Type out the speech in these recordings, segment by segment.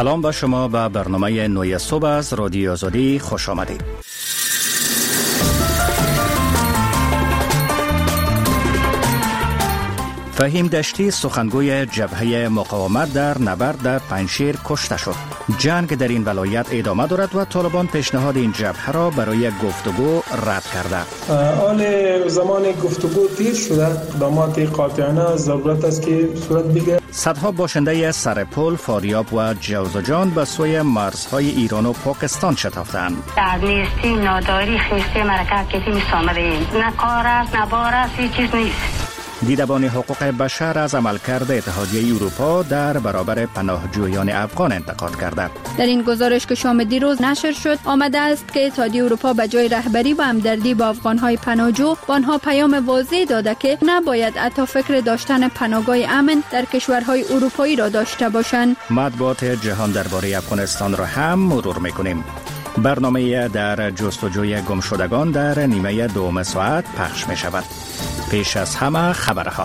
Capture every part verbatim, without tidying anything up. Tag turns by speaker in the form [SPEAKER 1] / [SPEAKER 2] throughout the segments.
[SPEAKER 1] سلام به شما به برنامه نوی صبح از رادیو آزادی خوش آمدید. فهیم دشتی سخنگوی جبهه مقاومت در نبرد در پنجشیر کشته شد. جنگ در این ولایت ادامه دارد و طالبان پیشنهاد این جبهه را برای گفتگو رد کرده.
[SPEAKER 2] آن زمان گفتگو تیر شده، اقدامات قاطعانه ضرورت است که صورت بگیرد.
[SPEAKER 1] صدها باشنده سرپل، فاریاب و جوزجان به سوی مرزهای ایران و پاکستان شتافتند.
[SPEAKER 3] در نیستی ناداری خیسته مرکت که تیم آمده ایم. نه کار است نه بار است، هیچ چیز نیست.
[SPEAKER 1] دیدبان حقوق بشر از عملکرد اتحادیه اروپا در برابر پناهجویان افغان انتقاد کرده.
[SPEAKER 4] در این گزارش که شام دیروز نشر شد آمده است که اتحادیه اروپا به جای رهبری و همدردی با افغانهای پناهجو به آنها پیام واضح داده که نباید حتی فکر داشتن پناهگاه امن در کشورهای اروپایی را داشته باشند.
[SPEAKER 1] مطبوعات جهان درباره افغانستان را هم مرور می‌کنیم. برنامه در جستجوی گمشدگان در نیمه دوم ساعت پخش می شود. پیش از همه خبرها.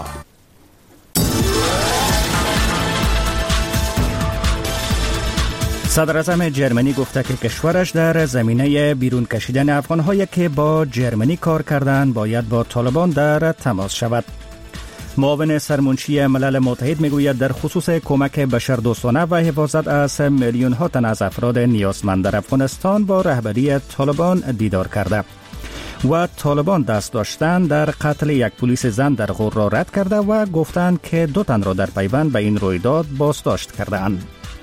[SPEAKER 1] صدر اعظم جرمنی گفته که کشورش در زمینه بیرون کشیدن افغان‌هایی که با جرمنی کار کردند باید با طالبان در تماس شود. معاون سرمنشی ملل متحد میگوید در خصوص کمک بشردوستانه و حفاظت از میلیون ها تن از افراد نیازمند در افغانستان با رهبری طالبان دیدار کرده و طالبان دست داشتن در قتل یک پلیس زن در غور را رد کرده و گفتند که دو تن را در پیوند به این رویداد بازداشت کرده‌اند.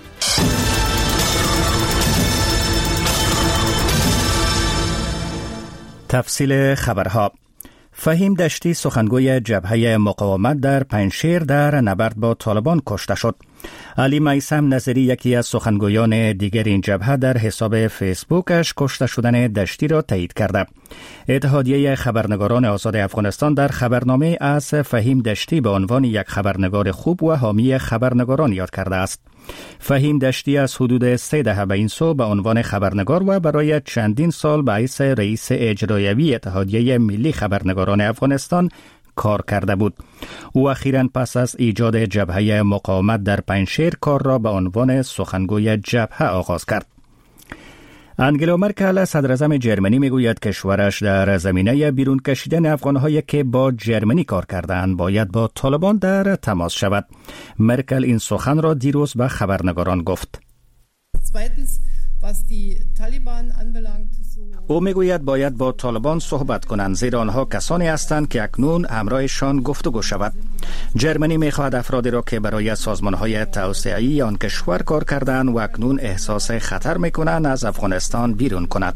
[SPEAKER 1] تفصیل خبرها. فهیم دشتی سخنگوی جبهه مقاومت در پنجشیر در نبرد با طالبان کشته شد. علی میثم نظری یکی از سخنگویان دیگر این جبهه در حساب فیسبوکش کشته شدن دشتی را تایید کرده. اتحادیه خبرنگاران آزاد افغانستان در خبرنامه از فهیم دشتی به عنوان یک خبرنگار خوب و حامی خبرنگاران یاد کرده است. فهیم دشتی از حدود سه دهه به این سو به عنوان خبرنگار و برای چندین سال به حیث رئیس اجرایی اتحادیه ملی خبرنگاران افغانستان کار کرده بود. او اخیراً پس از ایجاد جبهه مقاومت در پنجشیر کار را به عنوان سخنگوی جبهه آغاز کرد. انگلا مرکل صدر اعظم جرمنی میگوید کشورش در زمینه بیرون کشیدن افغان‌هایی که با جرمنی کار کردند باید با طالبان در تماس شود. مرکل این سخن را دیروز به خبرنگاران گفت. او میگوید باید با طالبان صحبت کنند زیرا آنها کسانی هستند که اکنون همراهشان گفتگو شود. جرمنی میخواهد افرادی را که برای سازمانهای توسعه‌ای آن کشور کار کردند و اکنون احساس خطر میکنند از افغانستان بیرون کند.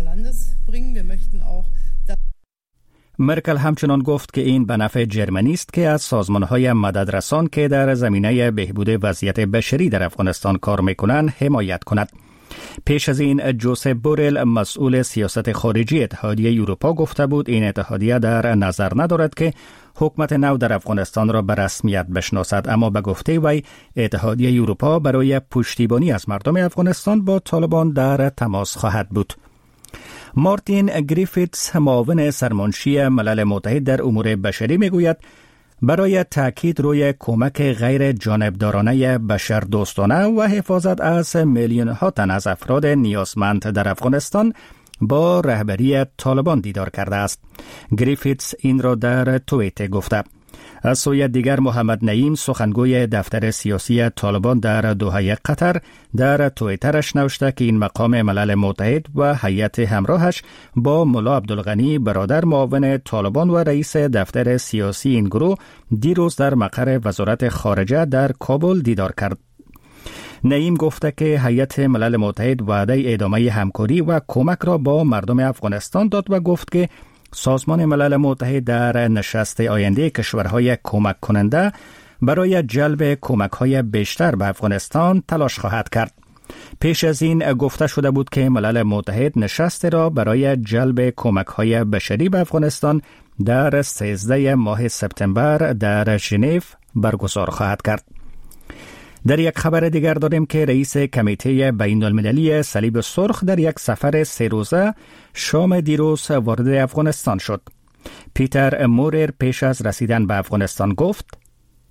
[SPEAKER 1] مرکل همچنان گفت که این به نفع جرمنی است که از سازمانهای مددرسان که در زمینه بهبود وضعیت بشری در افغانستان کار میکنند حمایت کند. پیش از این جوزپ بورل مسئول سیاست خارجی اتحادیه اروپا گفته بود این اتحادیه در نظر ندارد که حکومت نو در افغانستان را به رسمیت بشناسد، اما به گفته وی اتحادیه اروپا برای پشتیبانی از مردم افغانستان با طالبان در تماس خواهد بود. مارتین گریفیتس معاون سرمنشی ملل متحد در امور بشری میگوید برای تاکید روی کمک غیر جانبدارانه بشردوستانه و حفاظت از میلیون ها تن از افراد نیازمند در افغانستان با رهبری طالبان دیدار کرده است. گریفیتس این را در توییتر گفته. از سوی دیگر محمد نعیم سخنگوی دفتر سیاسی طالبان در دوحه قطر در توییترش نوشته که این مقام ملل متحد و هیئت همراهش با ملا عبدالغنی برادر معاون طالبان و رئیس دفتر سیاسی این گروه دیروز در مقر وزارت خارجه در کابل دیدار کرد. نعیم گفته که هیئت ملل متحد وعده ادامه همکاری و کمک را با مردم افغانستان داد و گفت که سازمان ملل متحد در نشست آینده کشورهای کمک کننده برای جلب کمک‌های بیشتر به افغانستان تلاش خواهد کرد. پیش از این گفته شده بود که ملل متحد نشست را برای جلب کمک‌های بشری به افغانستان در سیزده ماه سپتامبر در ژنو برگزار خواهد کرد. در یک خبر دیگر داریم که رئیس کمیته بین المللی صلیب سرخ در یک سفر سه روزه شام دیروز وارد افغانستان شد. پیتر مورر پیش از رسیدن به افغانستان گفت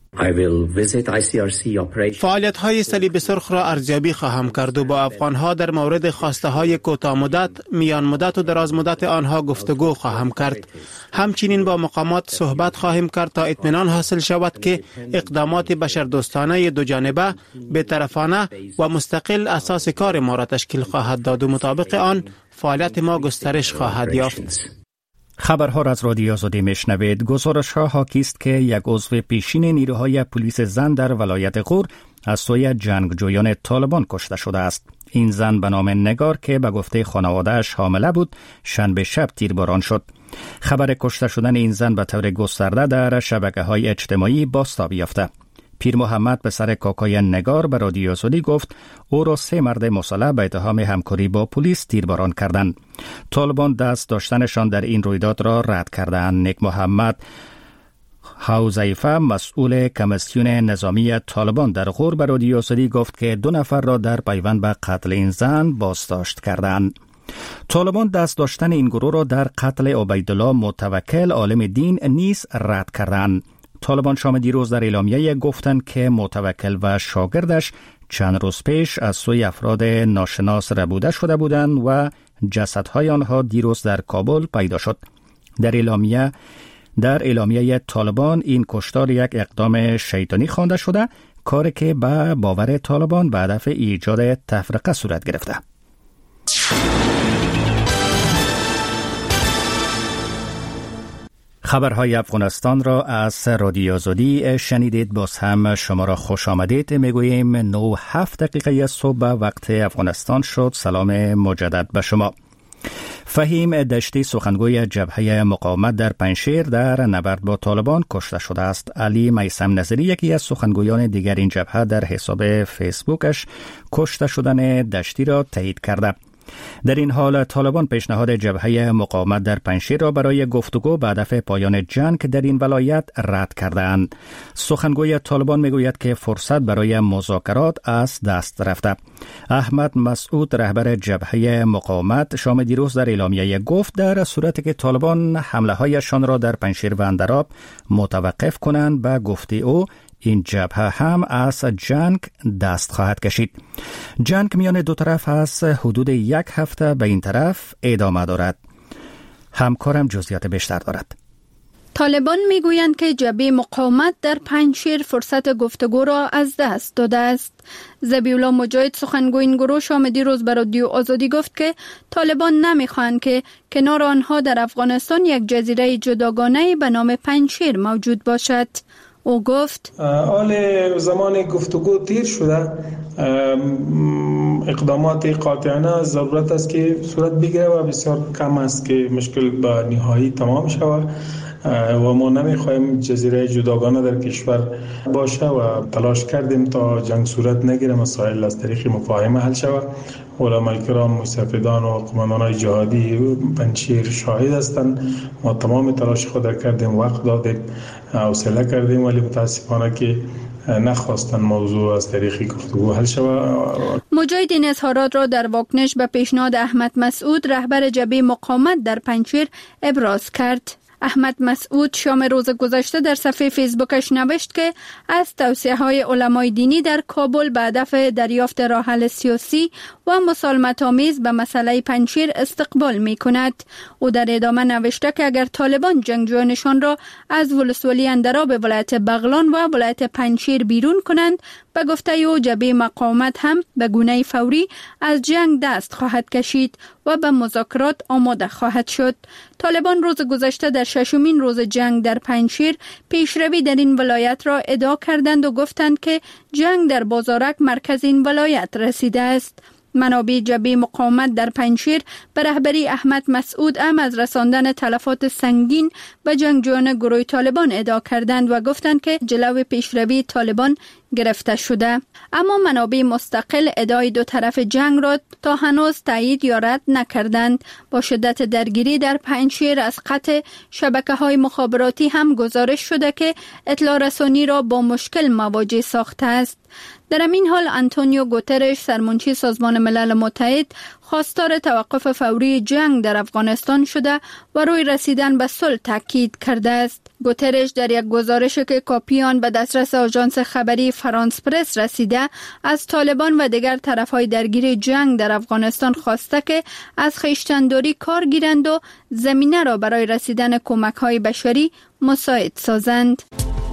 [SPEAKER 5] فعالیت های صلیب سرخ را ارزیابی خواهم کرد و با افغان ها در مورد خواسته های کوتاه مدت، میان مدت و دراز مدت آنها گفتگو خواهم کرد. همچنین با مقامات صحبت خواهیم کرد تا اطمینان حاصل شود که اقدامات بشردوستانه دو جانبه، بی‌طرفانه و مستقل اساس کار ما را تشکیل خواهد داد و مطابق آن فعالیت ما گسترش خواهد یافت.
[SPEAKER 1] خبرها را از رادیو آزادی میشنوید. گزارش ها حاکی است که یک عضو پیشین نیروهای پلیس زن در ولایت غور از سوی جنگجویان طالبان کشته شده است. این زن به نام نگار که به گفته خانواده‌اش حامله بود، شنبه شب تیرباران شد. خبر کشته شدن این زن به طور گسترده در شبکه‌های اجتماعی بازتاب یافته. پیر محمد پسر کاکای نگار به رادیو آزادی گفت او را سه مرد مسلح به اتهام همکاری با پلیس تیرباران کردند. طالبان دست داشتنشان در این رویداد را رد کردند. نیک محمد حوزیفه مسئول کمیسیون نظامی طالبان در غور به رادیو آزادی گفت که دو نفر را در پیوند به قتل این زن بازداشت کردند. طالبان دست داشتن این گروه را در قتل عبیدالله متوکل عالم دین نیز رد کردند. طالبان شام دیروز در اعلامیه گفتند که متوکل و شاگردش چند روز پیش از سوی افراد ناشناس ربوده شده بودند و جسدهای آنها دیروز در کابل پیدا شد. در اعلامیه در اعلامیه طالبان این کشتار یک اقدام شیطانی خوانده شده، کاری که به باور طالبان به هدف ایجاد تفرقه صورت گرفته. خبرهای افغانستان را از رادیو آزادی شنیدید. باز هم شما را خوش آمدید میگوییم. نه هفت دقیقه صبح وقت افغانستان شد. سلام مجدد به شما. فهیم دشتی سخنگوی جبهه مقاومت در پنجشیر در نبرد با طالبان کشته شده است. علی میثم نظری یکی از سخنگویان دیگر این جبهه در حساب فیسبوکش کشته شدن دشتی را تایید کرده. در این حال طالبان پیشنهاد جبهه مقاومت در پنجشیر را برای گفتگو به هدف پایان جنگ در این ولایت رد کردند. سخنگوی طالبان میگوید که فرصت برای مذاکرات از دست رفته. احمد مسعود رهبر جبهه مقاومت شام دیروز در اعلامیه گفت در صورتی که طالبان حمله هایشان را در پنجشیر و اندراب متوقف کنند، به گفته او این جبهه هم از جنگ دست خواهد کشید. جنگ میان دو طرف از حدود یک هفته به این طرف ادامه دارد. همکارم جزئیات بیشتر دارد.
[SPEAKER 4] طالبان میگویند که جبهه مقاومت در پنجشیر فرصت گفتگو را از دست داده است. ذبیح‌الله مجاهد سخنگوی این گروه شام دیروز به رادیو آزادی گفت که طالبان نمیخواهند که کنار آنها در افغانستان یک جزیره جداگانه به نام پنجشیر موجود باشد. او گفت
[SPEAKER 2] حال زمان گفتگو دیر شده، اقدامات قاطعانه ضرورت است که صورت بگیره و بسیار کم است که مشکل به نهایی تمام شود و ما نمیخوایم جزیره جداگانه در کشور باشه و تلاش کردیم تا جنگ صورت نگیره، مسائل از طریق مفاهمه حل شود. علماء کرام، مستفیدان و قماندانان جهادی پنجشیر شاهد هستند. ما تمام تلاش خود کردیم، وقت دادیم، حوصله کردیم، ولی متاسفانه که نخواستن موضوع از طریق گفتگو حل شود.
[SPEAKER 4] مجاهد این اظهارات را در واکنش به پیشنهاد احمد مسعود رهبر جبهه مقاومت در پنجشیر ابراز کرد. احمد مسعود شام روز گذشته در صفحه فیسبوکش نوشت که از توصیه های علمای دینی در کابل به هدف دریافت راه حل سیاسی و مسالمت آمیز به مسئله پنجشیر استقبال می کند. او در ادامه نوشته که اگر طالبان جنگجویانشان را از ولسوالی اندراب ولایت بغلان و ولایت پنجشیر بیرون کنند، به گفته او جبهه مقاومت هم به گونه فوری از جنگ دست خواهد کشید و به مذاکرات آماده خواهد شد. طالبان روز گذشته در ششمین روز جنگ در پنجشیر پیشروی در این ولایت را ادعا کردند و گفتند که جنگ در بازارک مرکز این ولایت رسیده است. منابع جبهه مقاومت در پنجشیر به رهبری احمد مسعود هم از رساندن تلفات سنگین به جنگجویان گروه طالبان ادعا کردند و گفتند که جلو پیشروی طالبان گرفته شده. اما منابع مستقل ادعای دو طرف جنگ را تا هنوز تایید یا رد نکردند. با شدت درگیری در پنجشیر از قطع شبکه‌های مخابراتی هم گزارش شده که اطلاع رسانی را با مشکل مواجه ساخته است. در این حال آنتونیو گوترش سرمنشی سازمان ملل متحد خواستار توقف فوری جنگ در افغانستان شده و روی رسیدن به صلح تاکید کرده است. گوترش در یک گزارش که کاپی آن به دسترس آژانس خبری فرانس پرس رسیده از طالبان و دیگر طرفهای درگیر جنگ در افغانستان خواسته که از خویشتن‌داری کار گیرند و زمینه را برای رسیدن کمک‌های بشری مساعد سازند.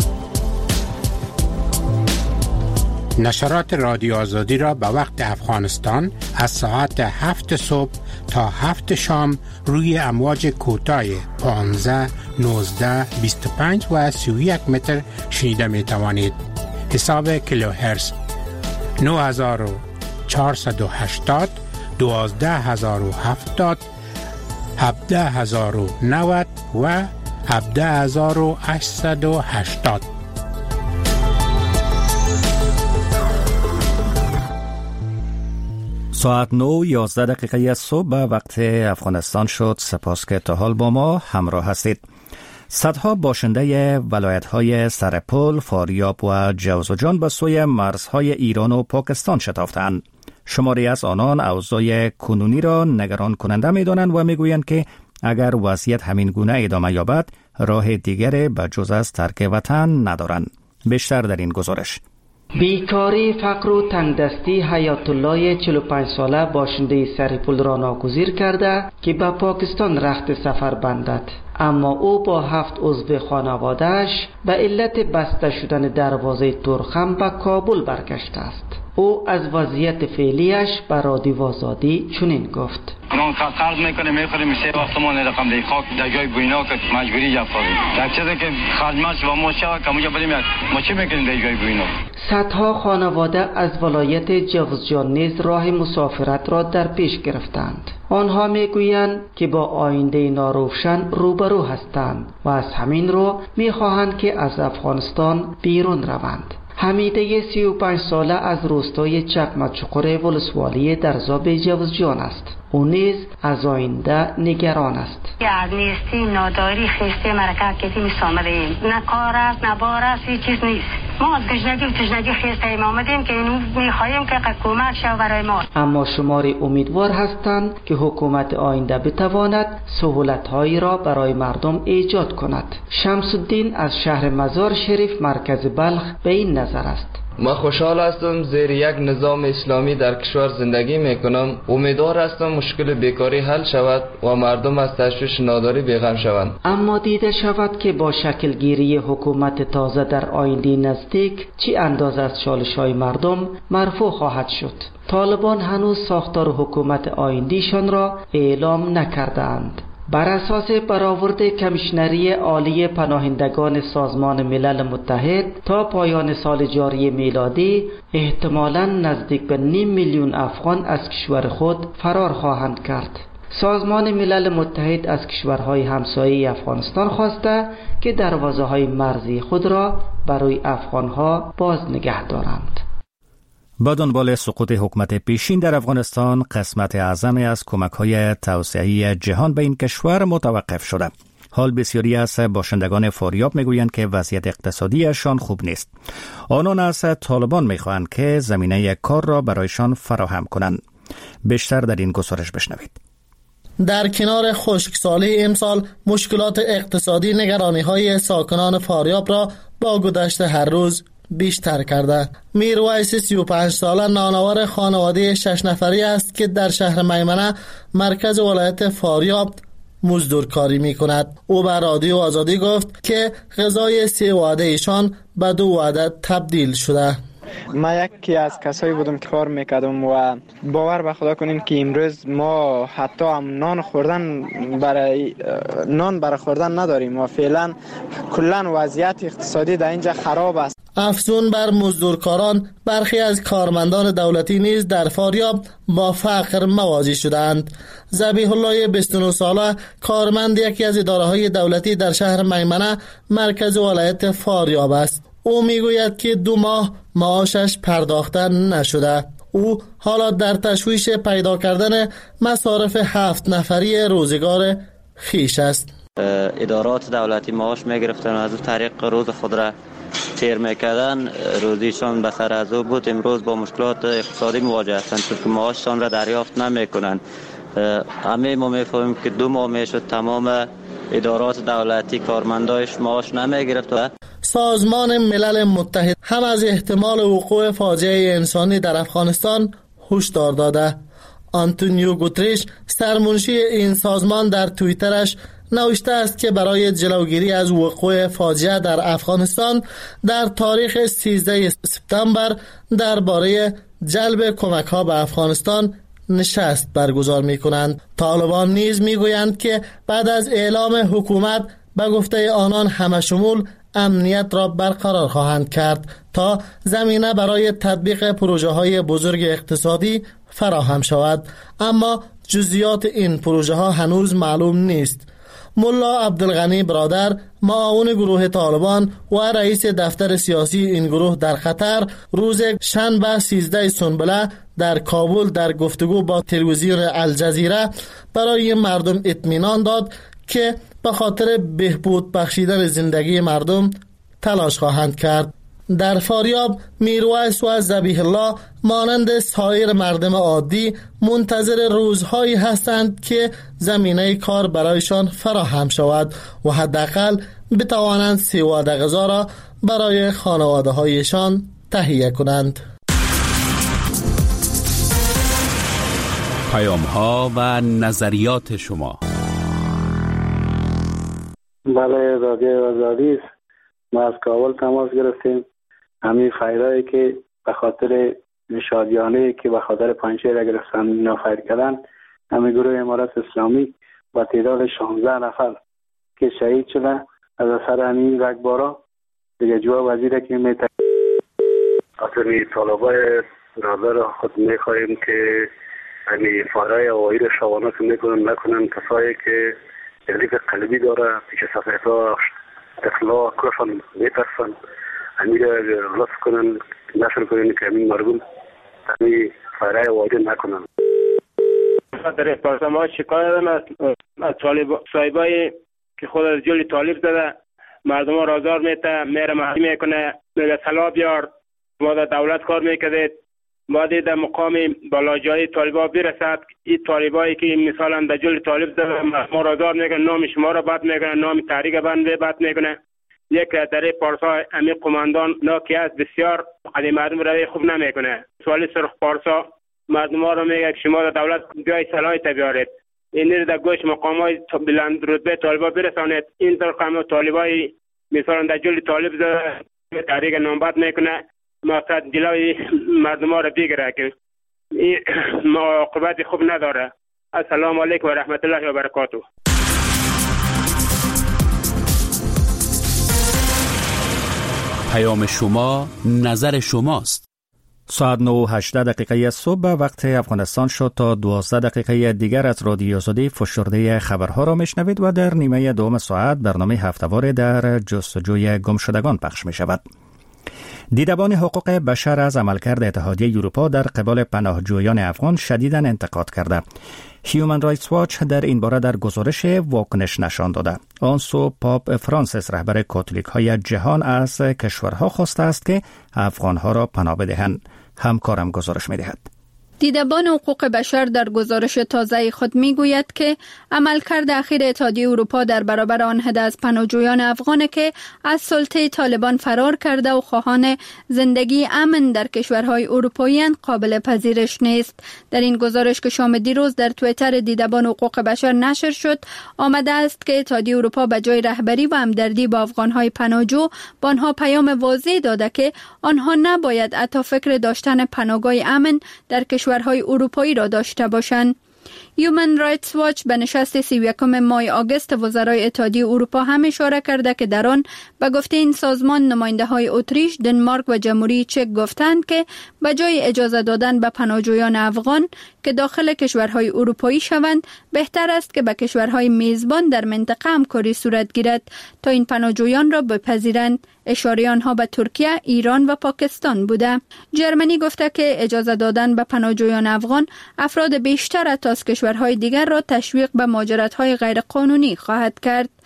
[SPEAKER 6] نشرات رادیو آزادی را به وقت افغانستان از ساعت هفت صبح تا هفت شام روی امواج کوتاه پانزده، نوزده، بیست و پنج و سی و یک متر شنیده می توانید. حساب کیلوهرتز نه هزار و چهارصد و هشتاد، دوازده هزار و هفتاد، هفده هزار و نود و هفده هزار و هشتصد و هشتاد.
[SPEAKER 1] ساعت نه یازده دقیقه از صبح به وقت افغانستان شد. سپاس که تا حال با ما همراه هستید. صدها باشنده ولایت‌های سرپل، فاریاب و جوزجان به سوی مرزهای ایران و پاکستان شتافتند. شماری از آنان اوضاع کنونی را نگران کننده می‌دانند و می‌گویند که اگر وضعیت همین گونه ادامه یابد راه دیگری به جز از ترک وطن ندارند. بیشتر در این گزارش.
[SPEAKER 7] بیکاری، فقر و تنگدستی حیات الله چهل و پنج ساله باشنده سرپل را ناگزیر کرده که به پاکستان رخت سفر بندد، اما او با هفت عضو خانواده‌اش به علت بسته شدن دروازه ترخم به کابل برگشته است. او از وضعیت فعلیش به رادیو آزادی چنین گفت:
[SPEAKER 8] نان قرض میکنه میخوره میشه وقت ما نرقم دی خاک در جای بوینا که مجبوری جفاری در چیزی که خدمت و ما شوه که مجا بریم ما چی میکنیم در جای بوینا.
[SPEAKER 7] صدها خانواده از ولایت جوزجان نیز راه مسافرت را در پیش گرفتند. آنها میگویند که با آینده ناروشن روبرو هستند و از همین رو میخواهند که از افغانستان بیرون روند. حمیده سی و پنج ساله از روستای چکمه‌چوقر ولسوالی در زاب جوزجان است. او نیز از آینده نگران است.
[SPEAKER 3] از نیستی، ناداری، خسته مرکت کسی میست آمده ایم. نه کار است، نه بار است، هیچ چیز نیست. ما از گشنگی و تشنگی خسته ایم آمدیم که اینو میخواییم که کمک شو برای ما.
[SPEAKER 7] اما شماری امیدوار هستند که حکومت آینده بتواند سهولت‌هایی را برای مردم ایجاد کند. شمس الدین از شهر مزار شریف مرکز بلخ به این نظر است:
[SPEAKER 9] ما خوشحال هستم زیر یک نظام اسلامی در کشور زندگی میکنم. امیدوار هستم مشکل بیکاری حل شود و مردم از تشویش ناداری بیغم شوند.
[SPEAKER 7] اما دیده شود که با شکلگیری حکومت تازه در آینده نزدیک چی اندازه از چالش‌های مردم مرفوع خواهد شد. طالبان هنوز ساختار حکومت آینده‌شان را اعلام نکردند. بر اساس برآورد کمیشنری عالی پناهندگان سازمان ملل متحد تا پایان سال جاری میلادی احتمالاً نزدیک به نیم میلیون افغان از کشور خود فرار خواهند کرد. سازمان ملل متحد از کشورهای همسایه افغانستان خواسته که دروازه‌های مرزی خود را برای افغانها باز نگه دارند.
[SPEAKER 1] با دنبال سقوط حکومت پیشین در افغانستان، قسمت اعظمی از کمک‌های توسعه‌ای جهان به این کشور متوقف شده. حال بسیاری از باشندگان فاریاب میگویند که وضعیت اقتصادیشان خوب نیست. آنان از طالبان میخواهند که زمینه کار را برایشان فراهم کنند. بیشتر در این گزارش بشنوید.
[SPEAKER 10] در کنار خشکسالی امسال، مشکلات اقتصادی نگرانی‌های ساکنان فاریاب را با گذشت هر روز بیشتر کرده. میرویس سی و پنج ساله نانآور خانواده شش نفری است که در شهر میمنه مرکز ولایت فاریاب مزدورکاری می کند. او به رادیو آزادی گفت که غذای سه وعده ایشان به دو وعده تبدیل شده.
[SPEAKER 11] من یکی از کسایی بودم که کار میکردم و باور به خدا کنین که امروز ما حتی هم نان خوردن برای نان برای خوردن نداریم و فعلا کلا وضعیت اقتصادی در اینجا خراب است.
[SPEAKER 10] افزون بر مزدورکاران، برخی از کارمندان دولتی نیز در فاریاب با فقر مواجه شدند. ذبیح الله بیست و نه ساله کارمند یکی از اداره‌های دولتی در شهر میمنه مرکز ولایت فاریاب است. او میگوید که دو ماه معاشش پرداخته نشده. او حالا در تشویش پیدا کردن مصارف هفت نفری روزگار خیش است.
[SPEAKER 12] ادارات دولتی معاش میگرفتن و از طریق روز خود را تیر میکردن روزیشان به سر از او بود. امروز با مشکلات اقتصادی مواجه هستند چون که معاششان را دریافت نمیکنند. همه ما میفهمیم که دو ماه میشد تمام ادارات دولتی کارمندایش معاش نمیگرفت.
[SPEAKER 10] سازمان ملل متحد هم از احتمال وقوع فاجعه انسانی در افغانستان هشدار داده. آنتونیو گوتریش سرمنشی این سازمان در توییترش نوشته است که برای جلوگیری از وقوع فاجعه در افغانستان در تاریخ سیزده سپتامبر درباره جلب کمک ها به افغانستان نشست برگزار می کنند. طالبان نیز می گویند که بعد از اعلام حکومت به گفته آنان همه شمول امنیت را برقرار خواهند کرد تا زمینه برای تطبیق پروژه های بزرگ اقتصادی فراهم شود، اما جزئیات این پروژه ها هنوز معلوم نیست. ملا عبدالغنی برادر، معاون گروه طالبان و رئیس دفتر سیاسی این گروه در قطر، روز شنبه سیزده سنبله در کابل در گفتگو با تلویزیون الجزیره برای مردم اطمینان داد که به خاطر بهبود بخشیدن زندگی مردم تلاش خواهند کرد. در فاریاب میرویس و ذبیح الله مانند سایر مردم عادی منتظر روزهایی هستند که زمینه کار برایشان فراهم شود و حداقل بتوانند سواد غذا را برای خانواده هایشان تهیه کنند.
[SPEAKER 13] پیام ها و نظریات شما.
[SPEAKER 14] بله، رادیو آزادی، ما از کابل تماس گرفتیم. همین فایرایی که به خاطر شادیانه که به خاطر پنجشیر گرفتن نافیر کردن، همین گروه امارت اسلامی با تعداد شانزده نفر که شهید شده از اثر همین رگبارا دیگه جواب وزیر که میتونه
[SPEAKER 15] اصلا طالبای برادر خود میخواهیم که همین فایرای هوایی را شبانه که میکنن نکنن. کسایی که تکلیف قلبی داره پیش صفحه ها اطلاع کفن میترسن همین را رفت کنن، نشر کنن که همین مردم همین فایرای هوایی نکنن.
[SPEAKER 16] در پارسا ما شکایت دارم از صاحبای که خود از جلی طالب زده مردم ها رازار میته، میره محلی میکنه، میگه سلا بیار، ما در دولت کار میکردید، ما در مقام بالاجایی طالبا برسد. این طالبایی که مثلا در جلی طالب زده ما رازار میکنه، نام شما را بد میکنه، نام تحریک بند بد میکنه. یک در پارسا امی قماندان ناکی است بسیار قدیم مردم روی خوب نمیکنه. سوالی سرخ پارسا مردم ها را میگه که شما در دولت بیای صلاحی بیارید، این رو در گوش مقام های بلند رتبه طالبا برسانید. این طرق هم طالبای مثلا در جلی طالب زده تحریک نام بد میکنه، مقصد جلوی مردم ها را بگیره که این عاقبت خوب نداره. السلام علیکم و رحمت الله و برکاته.
[SPEAKER 13] پیام شما، نظر شماست.
[SPEAKER 1] ساعت نه و هجده دقیقه صبح وقت افغانستان شد. تا دوازده دقیقه دیگر از رادیو آزادی فشرده خبرها را میشنوید و در نیمه دوم ساعت برنامه هفته‌وار در جستجوی گمشدگان پخش می شود. دیدبان حقوق بشر از عملکرد اتحادیه اروپا در قبال پناهجویان افغان شدیداً انتقاد کرده. هیومن رایتس واچ در این باره در گزارش واکنش نشان داده. آن سو پاپ فرانسیس رهبر کاتولیک های جهان از کشورها خواسته است که افغانها را پناه بدهند. همکارم گزارش می دهد.
[SPEAKER 4] دیدبان حقوق بشر در گزارش تازه خود میگوید که عملکرد اخیر اتحادیه اروپا در برابر آن عده از پناهجویان افغان که از سلطه طالبان فرار کرده و خواهان زندگی امن در کشورهای اروپایی قابل پذیرش نیست. در این گزارش که شام دیروز در توییتر دیدبان حقوق بشر نشر شد، آمده است که اتحادیه اروپا به جای رهبری و همدردی با افغانهای پناهجو به آنها پیام واضح داده که آنها نباید حتی فکر داشتن پناهگاه امن در کشورهای اروپایی را داشته باشند. هیومن رایتس واچ به نشست سی و یکم ماه آگوست وزرای اتحادیه اروپا هم اشاره کرده که در آن به گفته این سازمان نماینده های اتریش، دنمارک و جمهوری چک گفتند که به جای اجازه دادن به پناهجویان افغان که داخل کشورهای اروپایی شوند، بهتر است که به کشورهای میزبان در منطقه همکاری صورت گیرد تا این پناهجویان را بپذیرند. اشاره آنها به ترکیه، ایران و پاکستان بوده. جرمنی گفته که اجازه دادن به پناهجویان افغان افراد بیشتر از کشورهای دیگر را تشویق به مهاجرت‌های غیرقانونی خواهد کرد.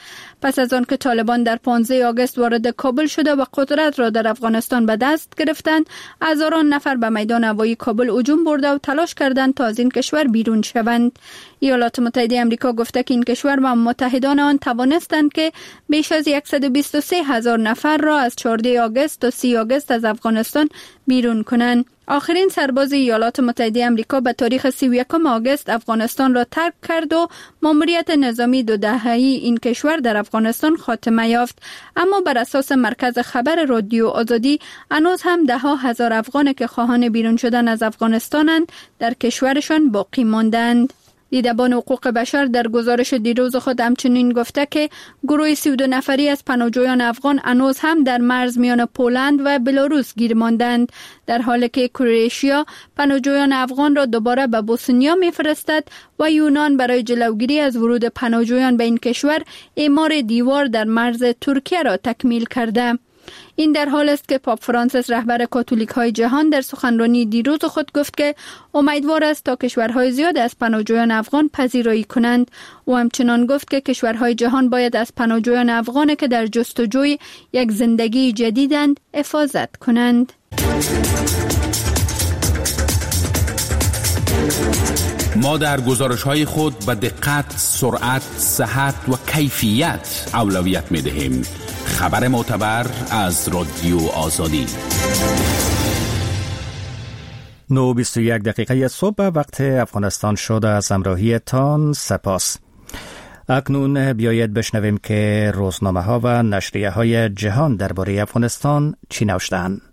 [SPEAKER 4] پس از آن که طالبان در پانزده آگوست وارد کابل شده و قدرت را در افغانستان به دست گرفتند، هزاران نفر به میدان هوایی کابل هجوم برده و تلاش کردند تا از این کشور بیرون شوند. ایالات متحده آمریکا گفته که این کشور و متحدان آن توانستند که بیش از صد و بیست و سه هزار نفر را از چهاردهم آگوست تا سی آگوست از افغانستان بیرون کنند. آخرین سرباز ایالات متحده آمریکا به تاریخ سی و یکم آگوست افغانستان را ترک کرد و ماموریت نظامی دو دهه‌ای این کشور در افغانستان خاتمه یافت. اما بر اساس مرکز خبر رادیو آزادی هنوز هم ده ها هزار افغان که خواهان بیرون شدن از افغانستانند در کشورشان باقی ماندند. دیدبان حقوق بشر در گزارش دیروز خود همچنین گفته که گروه سی و دو نفری از پناهجویان افغان هنوز هم در مرز میان پولند و بلاروس گیر ماندند، در حالی که کرواتیا پناهجویان افغان را دوباره به بوسنیا میفرستد و یونان برای جلوگیری از ورود پناهجویان به این کشور اعمار دیوار در مرز ترکیه را تکمیل کرده. این در حال است که پاپ فرانسیس رهبر کاتولیک های جهان در سخنرانی دیروز خود گفت که امیدوار است تا کشورهای زیاد از پناهجویان افغان پذیرایی کنند و همچنان گفت که کشورهای جهان باید از پناهجویان افغان که در جستجوی یک زندگی جدیدند حفاظت کنند.
[SPEAKER 13] ما در گزارش‌های خود به دقت، سرعت، صحت و کیفیت اولویت می‌دهیم. خبر معتبر از رادیو آزادی.
[SPEAKER 1] نه و بیست و یک دقیقه صبح وقت افغانستان شد. از همراهی تان سپاس. اکنون بیایید بشنویم که روزنامه ها و نشریه های جهان درباره افغانستان چی نوشته‌اند.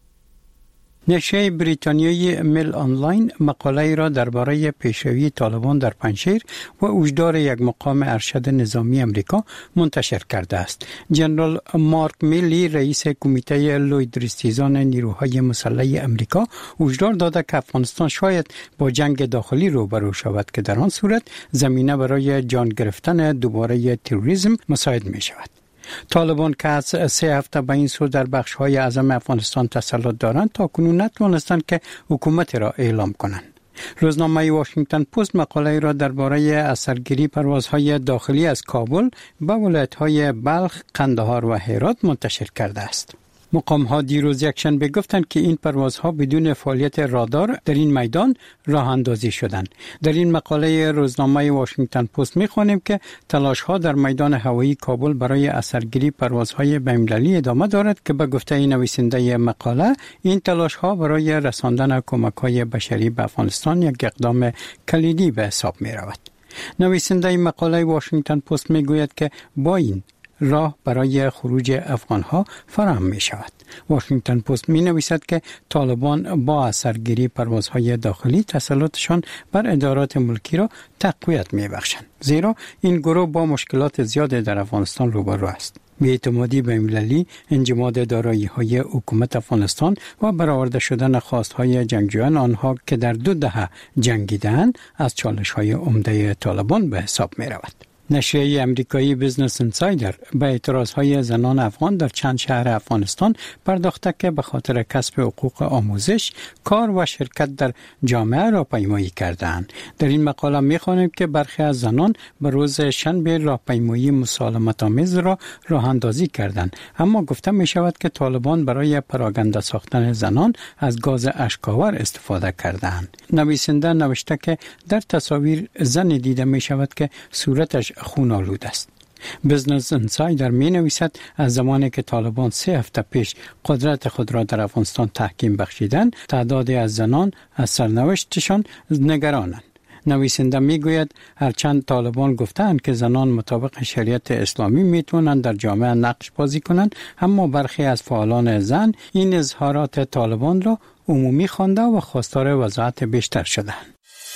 [SPEAKER 17] نشریه بریتانیایی میل آنلاین مقاله را درباره پیشروی طالبان در پنجشیر و وجدار یک مقام ارشد نظامی امریکا منتشر کرده است. جنرال مارک میلی رئیس کمیته لوید ریستیزان نیروهای مسلح امریکا وجدار داده که افغانستان شاید با جنگ داخلی روبرو شود که در آن صورت زمینه برای جان گرفتن دوباره تروریسم مساعد می شود. طالبان که از سه هفته به این سو در بخش‌های اعظم افغانستان تسلط دارند تا کنون نتوانستند که حکومت را اعلام کنند. روزنامه واشنگتن پست مقاله را درباره اثرگیری پروازهای داخلی از کابل به ولایت‌های بلخ، قندهار و هرات منتشر کرده است. مقام ها دیروز یکشنبه گفتند که این پروازها بدون فعالیت رادار در این میدان راه اندازی شدند. در این مقاله روزنامه واشنگتن پست می‌خوانیم که تلاش ها در میدان هوایی کابل برای اثرگیری پروازهای بین‌المللی ادامه دارد که به گفته نویسنده مقاله این تلاش ها برای رساندن کمک های بشری به افغانستان یک اقدام کلیدی به حساب می رود. نویسنده مقاله واشنگتن پست می گوید که با این راه برای خروج افغانها فراهم می شود. واشنگتن پست می نویسد که طالبان با اثرگیری پروازهای داخلی تسلطشان بر ادارات ملکی را تقویت می بخشند، زیرا این گروه با مشکلات زیاد در افغانستان روبرو است. بی‌اعتمادی بین‌المللی، انجماد دارایی‌های حکومت افغانستان و برآورده شدن خواست‌های جنگجویان آنها که در دو دهه جنگیدند از چالش‌های عمده طالبان به حساب می رود. نشریه امریکایی بیزنس انسایدر به اعتراضهای زنان افغان در چند شهر افغانستان پرداخته که به خاطر کسب حقوق آموزش، کار و شرکت در جامعه راهپیمایی کردند. در این مقاله می‌خوانیم که برخی از زنان به روز شنبه راهپیمایی مسالمت‌آمیز را راه اندازی کردند، اما گفته می‌شود که طالبان برای پراگنده ساختن زنان از گاز اشک‌آور استفاده کردند. نویسنده نوشته که در تصاویر زن دیده می‌شود که صورتش خون‌آلود است. بیزنس انسایدر می نویسد از زمانی که طالبان سه هفته پیش قدرت خود را در افغانستان تحکیم بخشیدند، تعدادی از زنان از سرنوشتشان نگرانند. نویسنده می گوید هرچند طالبان گفتند که زنان مطابق شریعت اسلامی می توانند در جامعه نقش بازی کنند، اما برخی از فعالان زن این اظهارات طالبان را عمومی خوانده و خواستار وضاحت بیشتر شدند.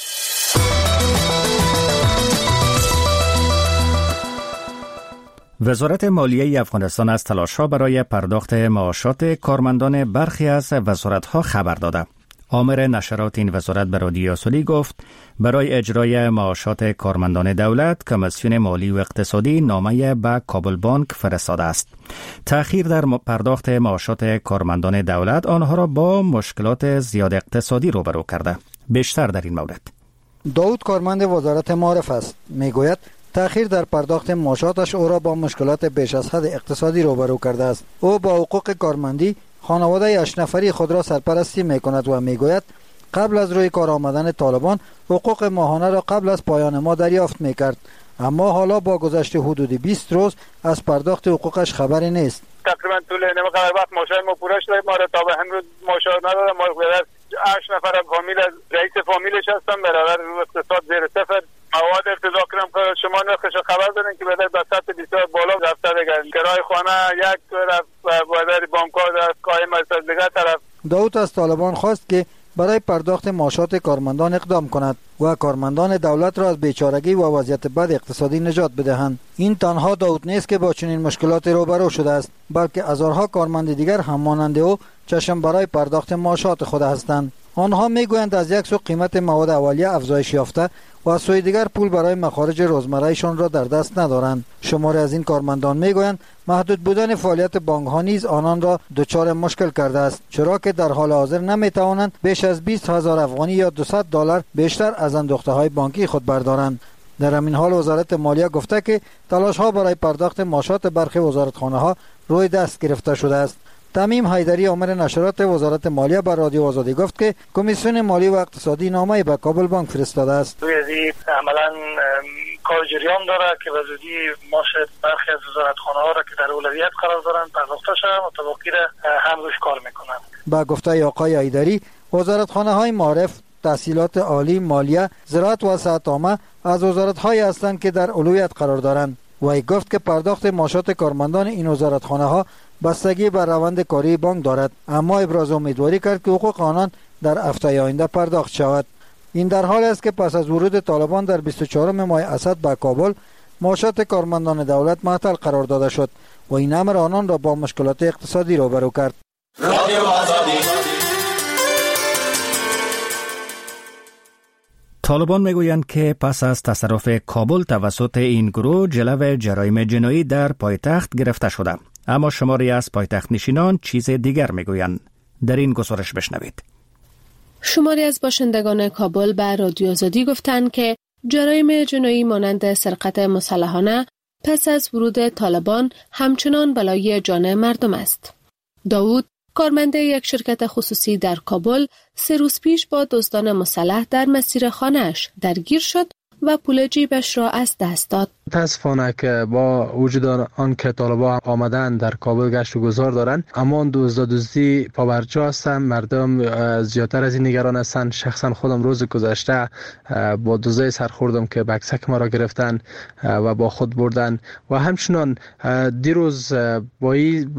[SPEAKER 1] وزارت مالیه افغانستان از تلاش‌ها برای پرداخت معاشات کارمندان برخی از وزارت‌ها خبر داده. آمر نشرات این وزارت به رادیو آزادی گفت برای اجرای معاشات کارمندان دولت کمیسیون مالی و اقتصادی نامه به کابل بانک فرستاده است. تأخیر در پرداخت معاشات کارمندان دولت آنها را با مشکلات زیاد اقتصادی روبرو کرده. بیشتر در این مورد
[SPEAKER 18] داود کارمند وزارت معارف است. میگوید تأخیر در پرداخت معاشاتش او را با مشکلات بیش از حد اقتصادی روبرو کرده است. او با حقوق کارمندی خانواده هشت نفری خود را سرپرستی می کند و می گوید قبل از روی کار آمدن طالبان حقوق ماهانه را قبل از پایان ماه دریافت می کرد، اما حالا با گذشت حدود بیست روز از پرداخت حقوقش خبری نیست.
[SPEAKER 19] تقریبا طول نمی قدر وقت ماشای ما پوره شده، ما را تا به امروز ماشا ندادم. ما برادر هشت نفر فامیل از رئیس فامیلش هستم، برادر رو اقتصاد زیر صفر. مواد ارتضا کنم که شما نرخش خبر دارین که بدر به سطح بسیار بالا رفته دیگر. کرای خانه یک طرف و بدر بانک‌ها در قایم است از دیگر طرف.
[SPEAKER 18] داود از طالبان خواست که برای پرداخت معاشات کارمندان اقدام کند و کارمندان دولت را از بیچارگی و وضعیت بد اقتصادی نجات بدهند. این تنها داود نیست که با چنین مشکلات روبرو شده است، بلکه هزارها کارمند دیگر هم مانند او چشم برای پرداخت معاشات خود هستند. آنها میگویند از یک سو قیمت مواد اولیه افزایش یافته و از سوی دیگر پول برای مخارج روزمرهشان را در دست ندارند. شماری از این کارمندان میگویند محدود بودن فعالیت بانک ها نیز آنان را دچار مشکل کرده است، چرا که در حال حاضر نمیتوانند بیش از بیست هزار افغانی یا دویست دلار بیشتر از اندوخته های بانکی خود بردارند. در همین حال وزارت مالیه گفته که تلاش ها برای پرداخت معاشات برخی وزارتخانه ها روی دست گرفته شده است. تمیم حیدری امور نشرات وزارت مالیه بر رادیو آزادی گفت که کمیسیون مالی و اقتصادی نامه به کابل بانک فرستاده است.
[SPEAKER 20] توی از این عملا کار جریان داره که به زودی ماش برخی از وزارتخانه ها را که در اولویت قرار دارند پرداخته شده و متوقی هم روش کار میکنند.
[SPEAKER 18] با گفته آقای حیدری وزارتخانه های معارف، تحصیلات عالی، مالیه، زراعت و صحت عامه از وزارت های هستند که در اولویت قرار دارند. وی گفت که پرداخت معاشات کارمندان این وزارتخانه ها بستگی بر روند کاری بانک دارد، اما ابراز امیدواری کرد که حقوق آنان در هفته آینده پرداخت شود. این در حال است که پس از ورود طالبان در بیست و چهارم ماه اسد به کابل معاشات کارمندان دولت معطل قرار داده شد و این امر آنان را با مشکلات اقتصادی روبرو کرد.
[SPEAKER 1] طالبان میگویند که پس از تصرف کابل توسط این گروه جلو جرایم جنایی در پایتخت گرفته شده، اما شماری از پایتخت نشینان چیز دیگر میگویند. در این گزارش بشنوید.
[SPEAKER 21] شماری از باشندگان کابل به رادیو آزادی گفتند که جرایم جنایی مانند سرقت مسلحانه پس از ورود طالبان همچنان بلای جان مردم است. داود، کارمند یک شرکت خصوصی در کابل، سه روز پیش با دزدان مسلح در مسیر خانه‌اش درگیر شد و پول جیبش را از دست داد.
[SPEAKER 22] متاسفانه که با وجود آن که طالبان آمدن در کابل گشت و گذار دارند، اما دزد دزدی پاورجا هستند. مردم زیادتر از این نگران هستند. شخصا خودم روز گذشته با دزدی سرخوردم که بکسک ما را گرفتن و با خود بردن و همچنان دیروز با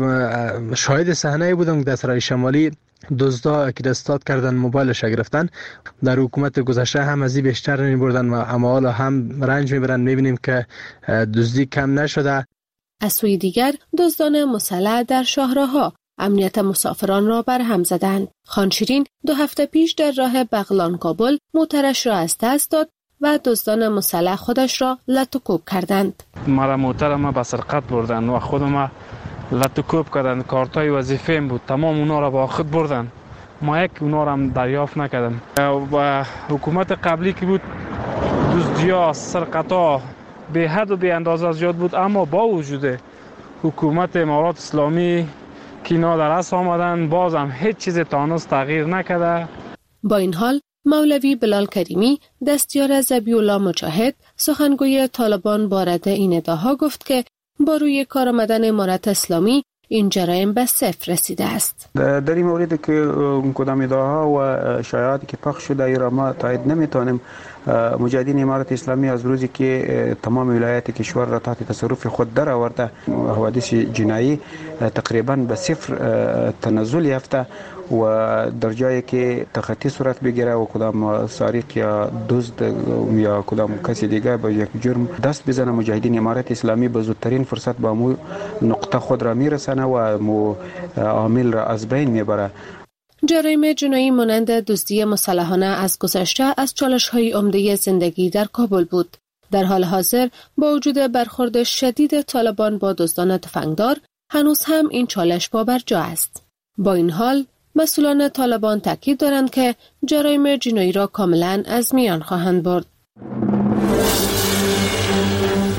[SPEAKER 22] شاهد صحنه بودم در سرای شمالی دزدا که دستات کردن موبایلش گرفتن. در حکومت گذشته هم از این بیشتر می‌بردن و اما حالا هم رنج می‌برن. می‌بینیم که دزدی کم نشده.
[SPEAKER 21] از سوی دیگر دزدان مسلح در شاهراه‌ها امنیت مسافران را برهم زدند. خانشیرین دو هفته پیش در راه بغلان کابل موترش را از دست داد و دزدان مسلح خودش را لط و کوب کردند.
[SPEAKER 23] مرا موترم به سرقت بردن و خودم لط و کوب کردن. کارتای وظیفه‌ام بود، تمام اونا را با خود بردن. ما یک اونا را هم دریافت نکردم. و حکومت قبلی که بود دزدی‌ها، سرقت‌ها به حد و به اندازه زیاد بود، اما با وجود حکومت امارات اسلامی که اینا در اصل آمدن باز هم هیچ چیز تانست تغییر نکرده.
[SPEAKER 21] با این حال مولوی بلال کریمی، دستیار ذبیح الله مجاهد، سخنگوی طالبان بارد این ادعاها گفت که با روی کار آمدن امارت اسلامی این جرایم به صفر رسیده است.
[SPEAKER 24] در این مورد که کدام ادعاها و شایعاتی که پخش شده ای را ما تایید نمیتونیم. مجاهدین امارت اسلامی از روزی که تمام ولایات کشور را تحت تصرف خود در آورده، حوادث جنایی تقریبا به صفر تنزل یافته و در جایی که تخطی صورت بگیره و کدام سارق یا دزد یا کدام کسی دیگه با یک جرم دست بزنه، مجاهدین امارت اسلامی به زودترین فرصت با مو نقطه خود را میرسنه و مو عامل را از بین میبره.
[SPEAKER 21] جرایم جنایی مانند دزدی مسلحانه از گذشته از چالش‌های عمده زندگی در کابل بود. در حال حاضر با وجود برخورد شدید طالبان با دزدان تفنگدار، هنوز هم این چالش پابرجا است. با این حال مسئولان طالبان تاکید دارند که جرایم جنایی را کاملا از میان خواهند برد.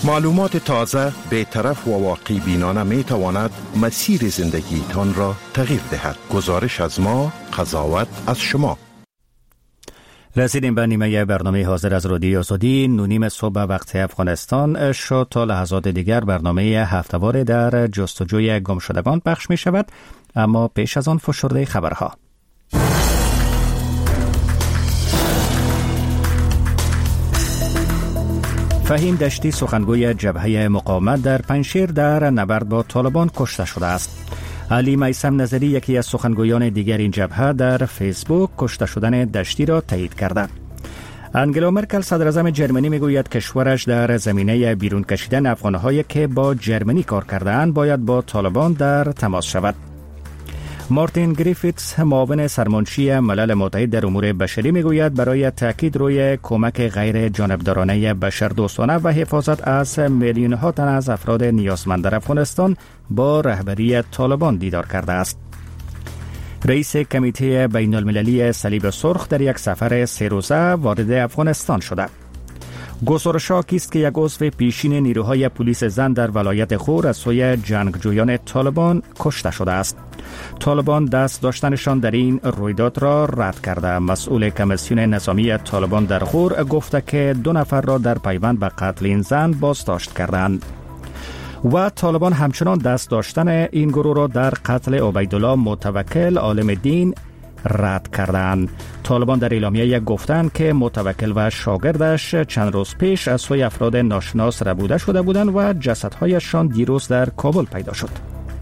[SPEAKER 2] معلومات تازه، بی‌طرف و واقع بینانه می تواند مسیر زندگی تان را تغییر دهد. گزارش از ما، قضاوت از شما.
[SPEAKER 1] رسیدیم به نیمه برنامه حاضر از رادیو آزادی. نونیم صبح وقت افغانستان شد. تا لحظات دیگر برنامه هفته‌وار در جستجوی گمشدگان پخش می شود، اما پیش از آن فشرده خبرها. فهیم دشتی سخنگوی جبهه مقاومت در پنجشیر در نبرد با طالبان کشته شده است. علی میثم نظری یکی از سخنگویان دیگر این جبهه در فیسبوک کشته شدن دشتی را تایید کرده. انگلا مرکل صدر اعظم جرمنی میگوید کشورش در زمینه بیرون کشیدن افغان‌هایی که با جرمنی کار کرده‌اند باید با طالبان در تماس شود. مارتین گریفیتس معاون سرمنشی ملل متحد در امور بشری میگوید برای تاکید روی کمک غیر جانبدارانه بشردوستانه و حفاظت از میلیون ها تن از افراد نیازمند در افغانستان با رهبری طالبان دیدار کرده است. رئیس کمیته بین المللی صلیب سرخ در یک سفر سه روزه وارد افغانستان شده. گزارش ها است که یک عضو پیشین نیروهای پلیس زن در ولایت خور از سوی جنگجویان طالبان کشته شده است. طالبان دست داشتنشان در این رویداد را رد کرده. مسئول کمیسیون نظامی طالبان در خور گفته که دو نفر را در پیوند به قتل این زن بازداشت کردند. و طالبان همچنان دست داشتن این گروه را در قتل عبیدالله متوکل عالم دین رد کردند. طالبان در اعلامیه گفتند که متوکل و شاگردش چند روز پیش از سوی افراد ناشناس ربوده شده بودند و جسدهایشان دیروز در کابل پیدا شد.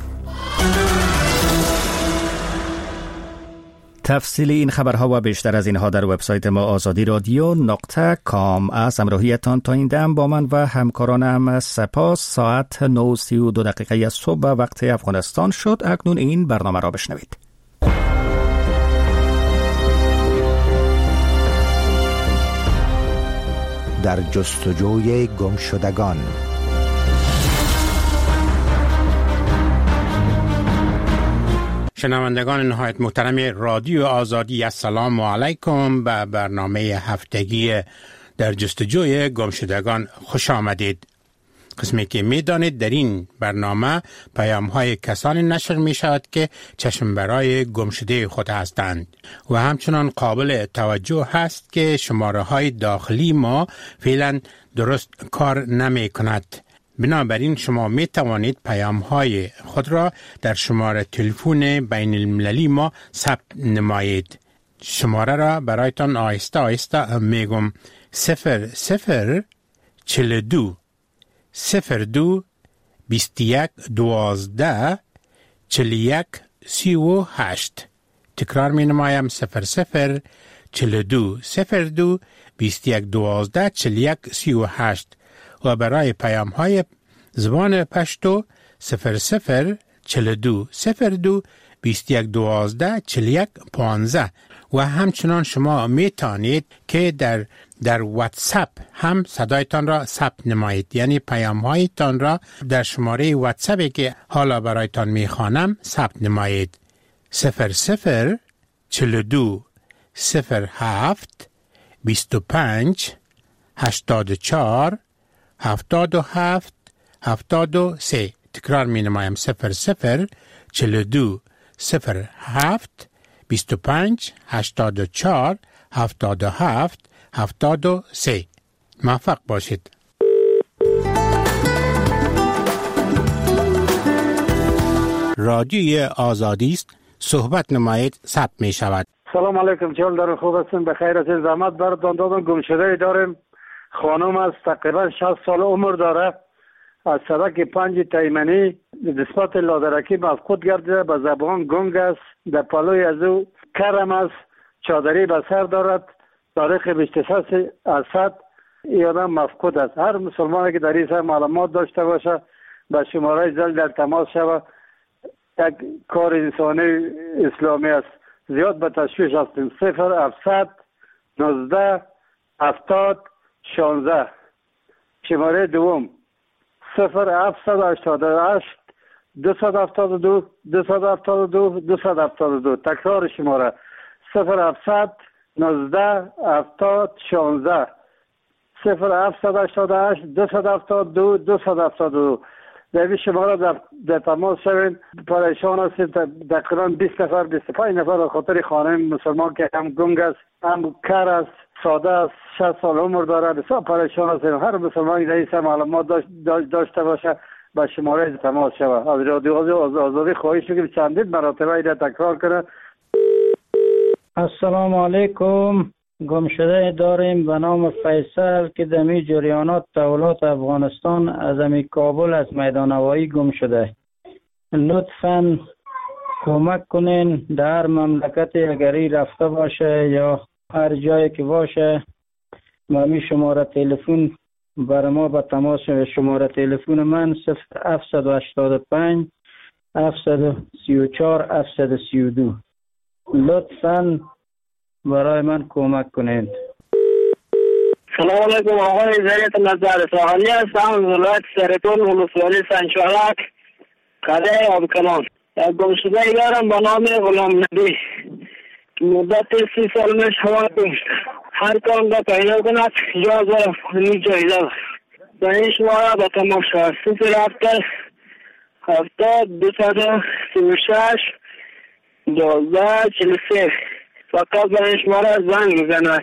[SPEAKER 1] تفصیل این خبرها و بیشتر از اینها در وبسایت ما آزادی رادیو نقطه کام. از همراهیتان تا این دم با من و همکارانم سپاس. ساعت نه و سی و دو دقیقه صبح وقت افغانستان شد. اکنون این برنامه را بشنوید.
[SPEAKER 5] در جستجوی گمشدگان.
[SPEAKER 6] شنوندگان نهایت محترم رادیو آزادی، السلام علیکم. به برنامه هفتگی در جستجوی گمشدگان خوش آمدید. قسمی که می دانید در این برنامه پیام های کسانی نشر می شود که چشم برای گمشده خود هستند و همچنان قابل توجه هست که شماره های داخلی ما فعلا درست کار نمی کند. بنابراین شما می توانید پیام های خود را در شماره تلفن بین المللی ما ثبت نمایید. شماره را برایتان آهسته آهسته می گم. صفر صفر چل دو صفر دو بیست یک دوازده چل یک سی و هشت. تکرار می نمایم. صفر صفر چل دو صفر دو بیست یک دوازده چل یک سی و هشت. و برای پیام های زبان پشتو صفر صفر چل دو صفر دو بیست یک دوازده چل یک پانزده. و همچنان شما می توانید که در در واتساپ هم صدایتان را ثبت نمایید، یعنی پیام هایتان را در شماره واتساپی که حالا برایتان می خوانم ثبت نمایید. صفر صفر چل دو صفر هفت بیست و پنج هشتاد و چهار هفتاد و هفت هفتاد و سه. تکرار می نمایم. صفر صفر چل دو صفر هفت بیست و پنج هشتاد و چهار هفتاد و هفت هفتاد و سه. موفق باشید. رادیوی آزادی است. صحبت نمایید. ثبت می شود.
[SPEAKER 8] سلام علیکم. چهل دارم خوب هستیم؟ بخیر هستیم؟ زحمت براتون دادم. گمشده داریم. خانم از تقریبا شصت سال عمر داره. از سرک پنج تیمنی نسبت لادرکی مفقود گردیده. به زبان گنگ است. در پلوی از او کرم است. چادری به سر دارد. تاریخ بیست و سه اسد. این آدم مفقود است. هر مسلمانی که در این سر معلومات داشته باشه به شماره زل در تماس شود. یک کار انسانی اسلامی است. زیاد به تشویش هستیم. صفر هفتصد نوزده هفتاد شانزده. شماره دوم صفر هفتصد هشتاد و هشت دویست و هفتاد و دو دویست و هفتاد و دو دویست و هفتاد و دو. تکرار شماره صفر هفتصد نوزده هفتاد شانزده. صفر هفت هشتاد هشت دو هفتاد دو دو هفتاد دو. در این شماره در, در تماس شوین. پریشان هستیم. تقریبا بیست نفر بیست و پنج نفر به خاطر خانه مسلمان که هم گنگ است، هم کر است، ساده است، شصت سال عمر داره. بسیار پریشان هستیم. هر مسلمانی رئیس معلومات داشت داشته باشه به شماره تماس شود. از رادیو آزادی خواهش می‌کنم چندین مرتبه اینو تکرار کنه.
[SPEAKER 3] السلام علیکم. گمشده داریم به نام فیصل که دمی جریانات تولات افغانستان از امی کابل از میدان هوایی گم شده. لطفاً کمک کنین. در مملکت اگری رفته باشه یا هر جایی که باشه ما می شماره تلفن برای ما به تماس. شماره تلفن من صفر هفت هشت پنج هفت سه چهار هفت سه دو. لطفاً برای من کمک کنید.
[SPEAKER 7] سلام علیکم. آقای زریت نظر ساحلی هستم از ولایت سرطان ولسوالی سنچالک قلعه آبکنان. یک گمشده دارم به نام غلام نبی. مدت سی سال میش هوا کنم هر کام را پیدا کند جا دارم همی جایده به این شماره به تمام شد صفر هفته هفتاد دو سد سی و شش دوازده چل سه. فقط به این شماره زنگ میزند.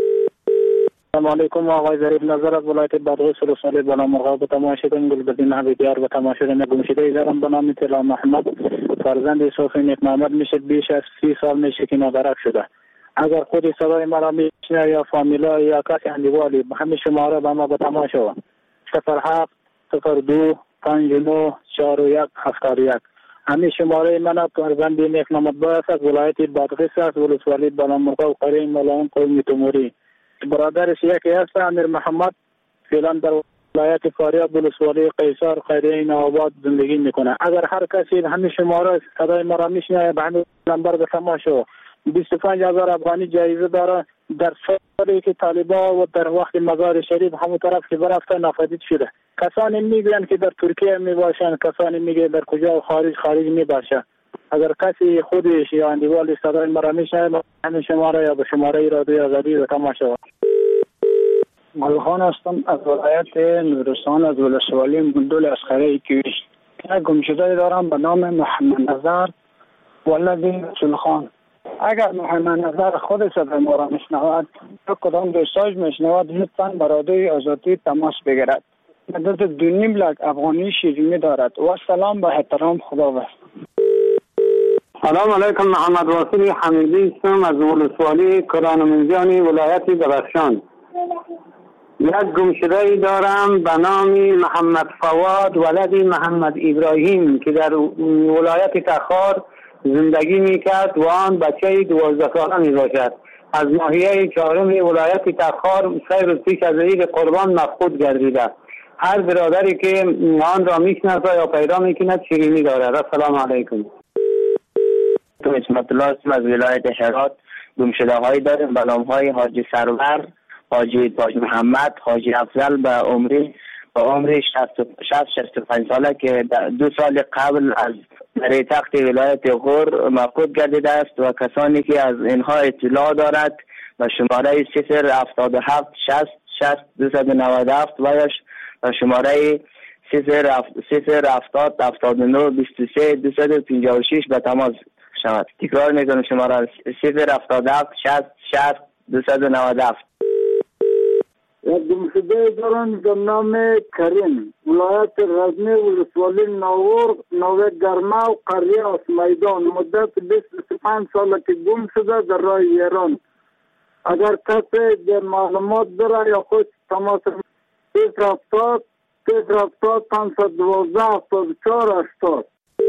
[SPEAKER 9] السلام علیکم. آقای ظریف نظر از ولایت بدغوی سلسله بنا مرغاب به تماشیدن گلبدین حبیبیار به تماشیدن گمشده ایزارم به نام طلا محمد فرزند صوفی نیک محمد میشه. بیش از سی سال میشه که نادرک شده. اگر خودی صدای مرا میشنه یا فامیلا یا کسی اندیوالی به همین شماره به ما به تماشا صفر هفت صفر دو پنج نو چهار و یک هفتاد یک. همین شماره من فرزند نیک محمد باید از ولایت بدغوی است ولسوالی بنا مرغاب قریه ملائم قومی تموری. برادرش یکی هست امیر محمد فعلا در ولایت فاریاب ولسوالی قیصر خیریه نوآباد زندگی میکنه. اگر هر کسی همین شماره صدای مرا میشنوه به همین نمبر به تماشا بیست و پنج هزار افغانی جایزه داره. در سالی که طالبا و در وقت مزار شریف همون طرف که برفته نافدید شده. کسانی میگن که در ترکیه میباشن، کسانی میگه در کجا خارج خارج میباشه. اگر کسی خودش یا اندیوالی صدای مرا میشنوه همین شماره یا به شماره رادیو آزادی به تماشا.
[SPEAKER 11] گلخان هستم از ولایت نورستان از ولسوالی مندول اسخره کیوش. یک گمشده دارم به نام محمد نظر ولدی رسول خان. اگر محمد نظر خود صدای ما را میشنود یا کدام دوستاش میشنود لطفاً به رادیو آزادی تماس بگیرد. مدت دو نیم لک افغانی شیرینی دارد و سلام به احترام خداوند.
[SPEAKER 25] سلام علیکم. محمد واصل حمیدی هستم از ولسوالی کرانمنجانی ولایت بدخشان. یک گمشده دارم به نام محمد فواد ولدی محمد ابراهیم که در ولایت تخار زندگی میکرد و آن بچه دوازده ساله می باشد. از ناحیه چهارم ولایت تخار سه روز پیش از عید قربان مفقود گردیده. هر برادری که آن را میشناسه یا پیدا میکند شیرینی دارد. السلام علیکم.
[SPEAKER 26] تو اسمت الله هستم از ولایت هرات. گمشده هایی داریم به نام های حاجی سرور، حاجی تاج محمد، حاجی افضل به عمری به عمری شصت شصت و پنج ساله که دو سال قبل از در تخت ولایت غور مفقود گردیده است و کسانی که از اینها اطلاع دارد به شماره صفر هفتاد و هفت شصت شصت دویست و نود و هفت و یا به شماره صفر هفتاد هفتاد و نه بیست و سه دویست و پنجاه و شش به تماس شود. تکرار میکنم شماره صفر هفتاد و هفت شصت شصت دویست و نود و هفت.
[SPEAKER 27] یک گمشده دارم به نام کریم ولایت غزنی ولسوالی ناور نوه گرمه و قریه از میدان. مدت بیست و پنج ساله که گم شده در راه ایران. اگر کسی در معلومات داره یا خود تماس صفر هفتاد صفر هفتاد پانصد و دوازده هفتاد و چهار هشتاد.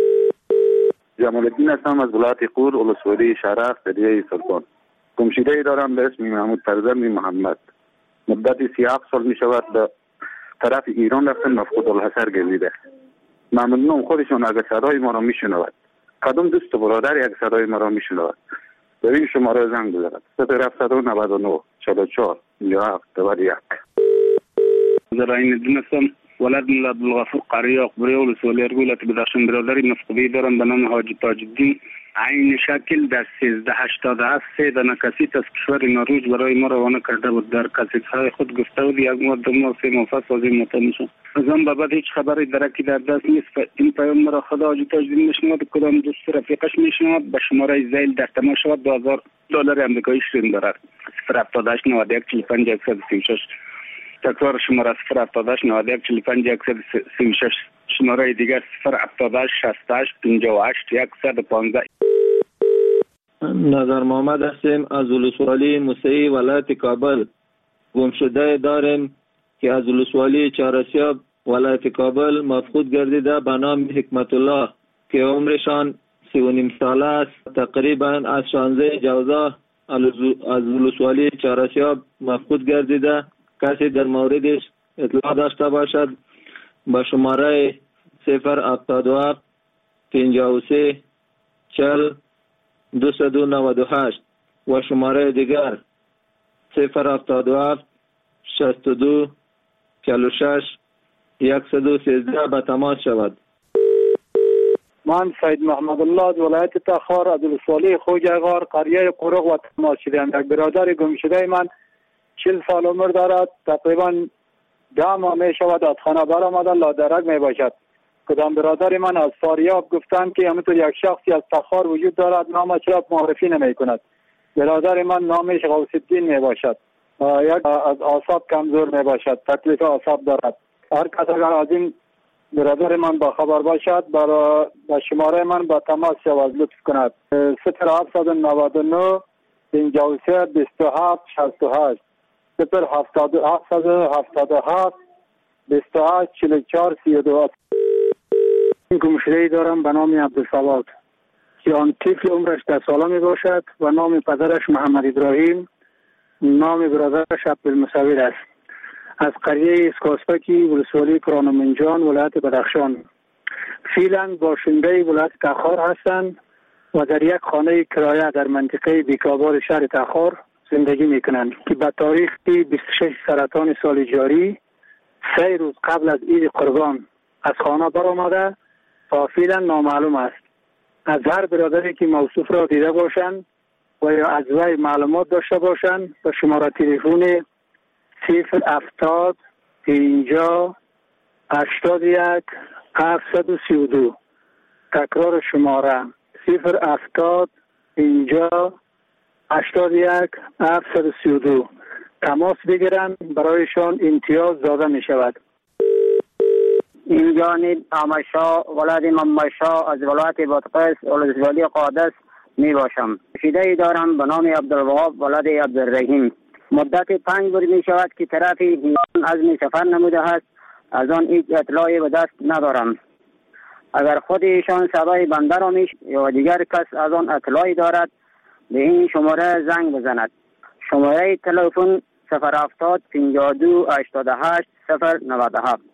[SPEAKER 28] جمال الدین هستم از ولایت قور ولسوالی شرق دریای سلطان. گمشده دارم به اسم محمود فرزند محمد. مدت سی هفت سال می شود به طرف ایران رفتن مفقود الحصر گردیده. ممنونم خودشون اگر صدای ما را می شنود. کدام دوست و برادر یک صدای ما را می شنود به این شماره زنگ بزند. صفر هفتصد و نود و نه چهل و چهار پنجاه و هفت دو یک.
[SPEAKER 25] زراین الدین هستم ولد عبدالغفور قریه اقبری ولسوالی ولایت بدخشان. برادری مفقودی دارم به نام حاجی تاج الدین
[SPEAKER 28] عین شکل در سیزده هشتاد هفت سه دانه کسیت از کشور نروژ برای ما روانه کرده بود. در کسیت های خود گفته بود یک ماه دو ماه سه ماه پس از این مطمئن شد. از آن به بعد هیچ خبری درکی در دست نیست. این پیام مرا خدا حاجی تاجدین میشنود، کدام دوست رفیقش میشنود، به شماره زیل در تماس شود دو هزار دلار آمریکایی شیرین دارد. صفر هفتاد و هشت نود و یک چهل و پنج صد و سی و شش. تکرار شماره صفر هفتاد و هشت نود و یک چهل و پنج صد و سی و شش. شماره دیگر صفر هفتاد و هشت شصت و هشت پنجاه و هشت صد و پانزده.
[SPEAKER 4] نظر محمد هستیم از ولسوالی موسعی ولایت کابل. گمشده داریم که از ولسوالی چهارسیاب ولایت کابل مفقود گردیده به نام حکمت الله که عمرشان سی و نیم ساله است. تقریبا از شانزده جوزا از ولسوالی چهارسیاب مفقود گردیده. کسی در موردش اطلاع داشته باشد با شماره صفر هفتاد و هفت پنجاه و سه چهل دویست و نود و هشت و شماره دیگر صفر هفتاد و هفت شصت و دو چهل و شش صد و سیزده به تماس شود.
[SPEAKER 8] من سید محمد الله از ولایت تخار از ولسوالی خوجغار قریه قرق و تماس شدم. یک برادر گم شده من چهل سال عمر دارد. تقریبا ده ماه می شود از خانه برآمده لادرک می باشد. کدام برادر من از فاریاب گفتند که همینطور یک شخصی از تخار وجود دارد، نامش را معرفی نمی کند. برادر من نامش غوث الدین می باشد. یک از اعصاب کمزور می باشد، تکلیف اعصاب دارد. هر کس اگر از این برادر من با خبر باشد برای با شماره من با تماس شود لطف کند. صفر هفتصد و نود و نه پنجاه و سه بیست و هفت شصت و هشت صفر هفتاد هفتاد و هفت بیست و هشت چهل و چهار سی و دو. گمشده‌ای دارم به نام عبدالصواد که آن طفل عمرش ده ساله می باشد و نام پدرش محمد ابراهیم، نام برادرش عبدالمصور است. از قریه اسکاسپکی ولسوالی کرانمنجان ولایت بدخشان. فعلا باشنده ولایت تخار هستند و در یک خانه کرایه در منطقه بیکابار شهر تخار زندگی می کنند که به تاریخ بیست و شش سرطان سال جاری سه روز قبل از عید قربان از خانه برآمده و فعلا نامعلوم است. از هر برادری که موصوف را دیده باشند و یا از وی معلومات داشته باشند به شماره تلفن صفر هفتاد پنجاه هشتاد و یک هفتصد و سی و دو. تکرار شماره صفر هفتاد پنجاه هشتاد و یک هفتصد و سی و دو تماس بگیرند، برایشان امتیاز داده می شود.
[SPEAKER 26] این جانب آمشا ولاد ممشا از ولایت بادغیس ولسوالی قادس می باشم. شیده دارم به نام عبدالوهاب ولاد عبدالرحیم. مدت پنج روز می شود که طرف هیچ عزم سفر نموده است. از آن هیچ اطلاعی به دست ندارم. اگر خود ایشان صدای بنده را میش یا دیگر کس از آن اطلاعی دارد به این شماره زنگ بزند. شماره تلفن صفر هفتاد پنجاه و دو هشتاد و هشت صفر نود و هفت.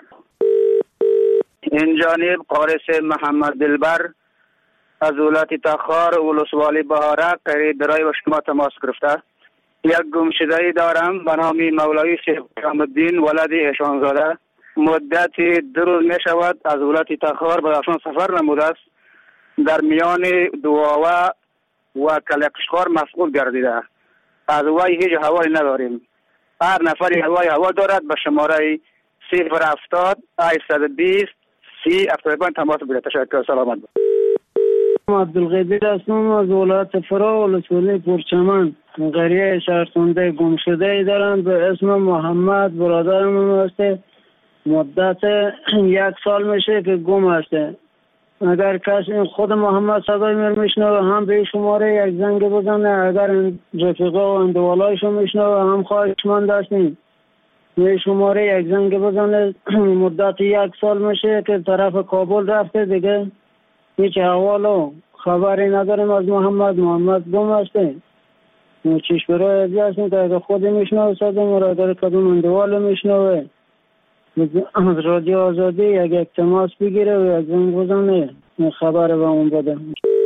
[SPEAKER 28] این جانب قارس محمد دلبر از ولایت تخار ولسوالی بهارک قریب برای با شما تماس گرفته. یک گمشده‌ای دارم به نام مولوی شیخ الدین ولد احسانزاده. مدت دو روز می شود از ولایت تخار به بدخشان سفر نموده است. در میان دواوه و کلقشخار مفقود گردیده. از وی هیچ حوالی نداریم. هر نفری هوای هوا دارد به شماره صفر هفتاد هشتصد و بیست سی هفتاد تماس بگیرید. تشکر. سلامت باشید.
[SPEAKER 3] عبدالقادر هستم از ولایت فرا ولسوالی پرچمن. قریه شهرسنده گمشده دارم به اسم محمد. برادرم هسته. مدت یک سال میشه که گم هسته. اگر کسی خود محمد صدای مر میشنوه هم به شماره یک زنگ بزنه. اگر رفیقه و اندوالایشو میشنوه هم خواهشمند هستیم به شماره یک زنگ بزنه. مدت یک سال میشه که طرف کابل رفته دیگه هیچ احوال و خبری نداریم از محمد. محمد گم هسته. چیش برای ازی هستیم که اگر خود میشنوه صدای مر، اگر کدوم اندوال میشنوه از رادیو آزادی یک یک تماس بگیره و یک زنگ بزنه خبر به اون بده.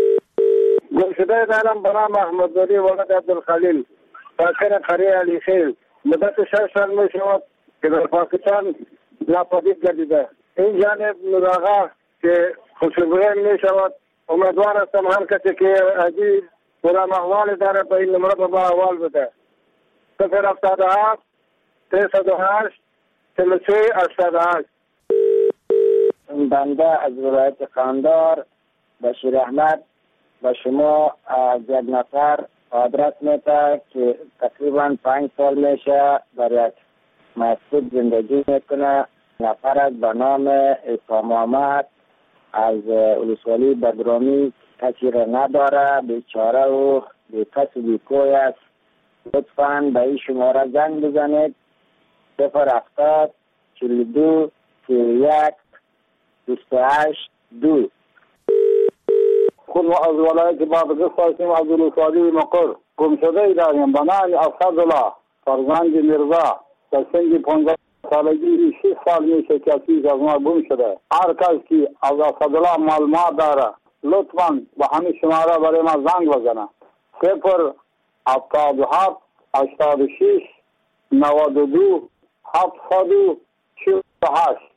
[SPEAKER 27] گمشده دارم به نام احمدزاده ولد عبدالخلیل ساکن قریه علی خیل. مدت شش سال می شود که در پاکستان ناپدید گردیده. این جانب مراغه که خوشبویه می شود امیدوار هستم هر کسی که ازی کدام احوال داره به این نمره با احوال بده. صفر هفتاد و هفت سیصد و هشت چهل و سه هشتاد و هشت.
[SPEAKER 26] بنده از ولایت قندهار بشیر احمد به شما از یک نفر آدرس میده که تقریبا پنج سال میشه در یک مسجد زندگی میکنه. نفر از به نام عیسی محمد از ولسوالی بدرامی، کسی را نداره، بیچاره و بی کس و بی کوی است. لطفاً به این شماره زنگ بزنید صفر هفتاد چهل و دو سی و یک بیست و هشت دو.
[SPEAKER 27] خود ما از ولایت بادغیس هستیم، از ولسوالی مقر. گمشده ای داریم به نام اسدالله فرزند میرزا در سن پانزده سالگی. شش سال میشه که از ما گم شده. هر کس که از اسدالله معلومات داره لطفاً به همین شماره برای ما زنگ بزنه. صفر هفتاد و هفت هشتاد و شش نود و دو هفتصد و چهل و هشت.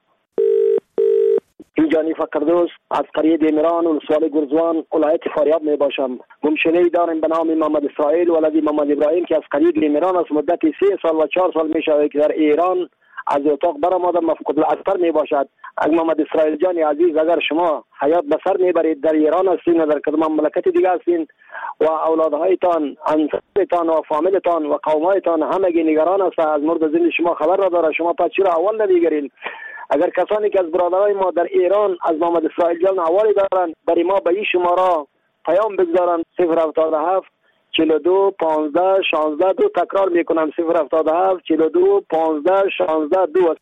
[SPEAKER 10] جانی فقردوس از قریه دیمران ولسوالی گرزوان ولایت فاریاب می باشم. گمشده‌ای داریم به نام محمد اسرائیل ولدی محمد ابراهیم که از قریه دیمران از مدت سه سال و چهار سال می شود که در ایران از اتاق برآمده مفقود الاثر می باشد. اگر محمد اسرائیل جان عزیز اگر شما حیات به سر می برید در ایران هستین و در کدام مملکت دیگه هستین و اولادهایتان، انصارتان و فامیلتان و قومایتان همگی نگران است از مورد زندگی شما خبر را داره، شما پس چرا اول نمیگیرین؟ اگر کسانی که از برادرای ما در ایران از محمد اسرائیل جان حوالی دارن برای ما به این شماره پیام بگذارن صفر هفتاد و هفت چهل و دو پانزده شانزده دو. تکرار میکنم صفر هفتاد و هفت چهل و دو پانزده شانزده دو.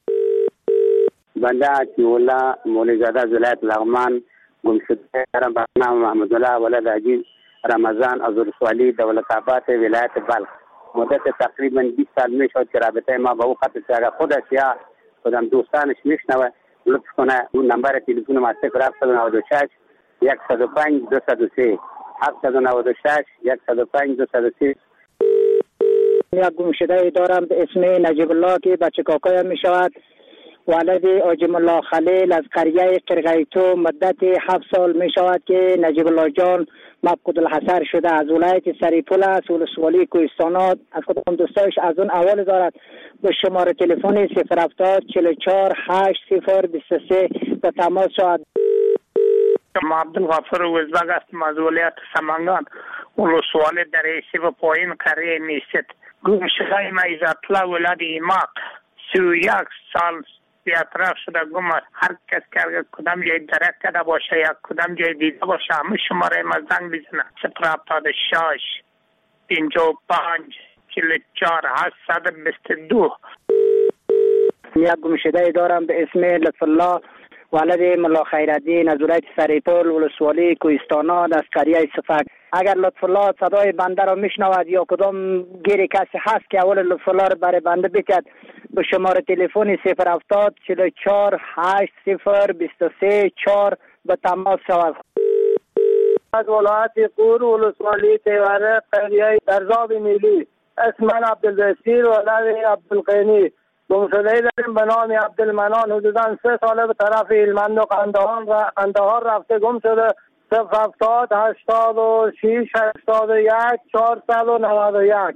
[SPEAKER 26] بنده عطی‌الله مولوی‌زاده از ولایت لغمان گمشده دارم به نام محمد الله ولد عزیز رمضان از ولسوالی دولت‌آباد ولایت بلخ. مدت تقریبا بیست سال میشد که رابطه ما با او قطع شد. اگر خودش یا خودم دوستانش میشنوه لطف کنه اون نمبر تلفن ما صفر هفت نه شش صد و پنج دو صد و سه هفت نه شش صد و پنج دو صد و سه.
[SPEAKER 9] یک گمشده دارم به اسم نجیب الله که بچه کاکایم می شود. ولد آجم الله خلیل از قریه قرقیتو مدت هفت سال می شود که نجیب الله جان مفقود الحصر شده. از ولایت سریپول است ولسوالی کوهستانات. از کدام دوستایش از اون اول دارد به شماره تلفن صفر هفتاد چهل و چهار هشت صفر بیست و سه به تماس شود.
[SPEAKER 20] ما عبدالغفور وزبگ هستم از ولایت سمنگان ولسوالی در ایسی و پایین قریه میست. گمشده ما عزت‌الله ولد ایماق سی و یک سال بی‌اطراف شده گم است. هر کس که اگر کدام جای درک کرده باشه یا کدام جای دیده باشه همه شماره ما زنگ بزنه صفر هفتاد و شش پنجاه و پنج چهل و چهار هشتصد و بیست و دو.
[SPEAKER 9] یک گمشده دارم به اسم لطف الله ولد ملا خیرالدین از ولایت سریپول ولسوالی کوهستانات از قریه صفک. اگر لطف الله صدای بنده را میشنود یا کدام گیری کسی هست که اول لطف الله را برای بنده بکد به شماره تلفن صفر هفتاد چهل و چهار هشت صفر بیست و سه چهار به تماس شود.
[SPEAKER 27] از ولایت قور ولسوالی تیوره قریه درزاب میلی. اسم من عبدالبصیر ولد عبدالقینی. گمشده‌ای داریم به نام عبدالمنان. حدوداً سه ساله به طرف هلمند و قندهار و قندهار رفته گم شده. صفر هفتاد هشتاد و شش هشتاد و یک چهارصد و نود و یک.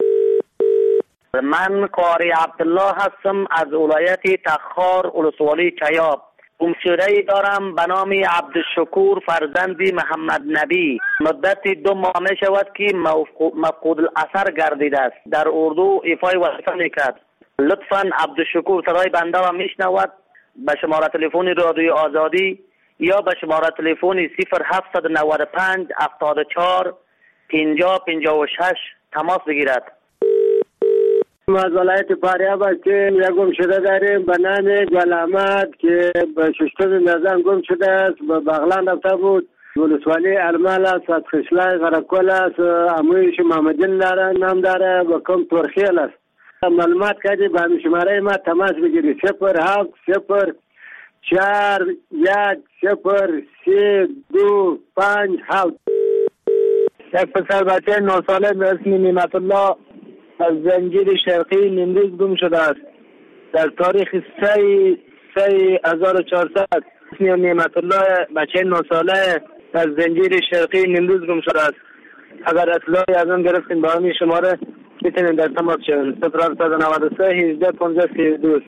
[SPEAKER 26] من قاری عبدالله هستم از ولایت تخار ولسوالی چیاب. گمشده‌ای دارم به نام عبدالشکور فرزند محمد نبی. مدت دو ماه می شود که مفقود الاثر گردیده است. در اردو ایفای وظیفه میکرد. لطفاً عبدالشکور صدای بنده را میشنود به شماره تلفن رادیو آزادی یا به شماره تلفن صفر هفت نه پنج هفتاد و چهار پنجاه پنجاه و شش تماس بگیرد.
[SPEAKER 27] ما از ولایت فاریاب هستیم. یک گمشده داریم به نام گل احمد که به ششتم نزن گم شده است. به بغلان رفته بود. ولسوالی ارمل است. از خشلای غرکل است. امویش محمدین داره نام داره و کم ترخیل است. معلومات کردی به همین شماره ما تماس بگیری صفر هفت صفر چهار یک صفر سه دو پنج هفت. یک پسر بچه نه ساله به اسم نعمت الله از زنجیر شرقی نیمروز گم شده است. در تاریخ سه سه هزار و چهارصد اسم نعمت الله بچه نه ساله
[SPEAKER 7] از زنجیر شرقی نیمروز گم شده است. اگر اطلاعی از آن گرفتین با همین شماره میتونین در تماس شوین. صفر هفتصد و نود و سه هجده پانزده سی و دو.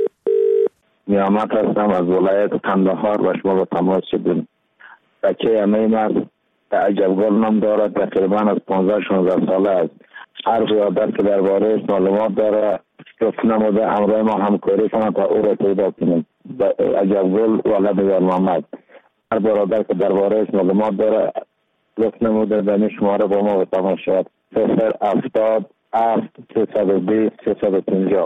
[SPEAKER 12] نیامت هستم از ولایت قندهار و شما با تماس شدیم. بچه امی مرد در عجبگل نام دارد، تقریبا از پانزده شانزده ساله است. هر بیادر که درباره معلومات داره لطف نموده همراه ما همکاری کنند تا او را پیدا کنیم. عجبگل ولد یار محمد. هر برادر که درباره معلومات داره لطف نموده در این شماره با ما به تماس شد. صفر هفتاد هفت سیصد و بیست سیصد و پنجاه.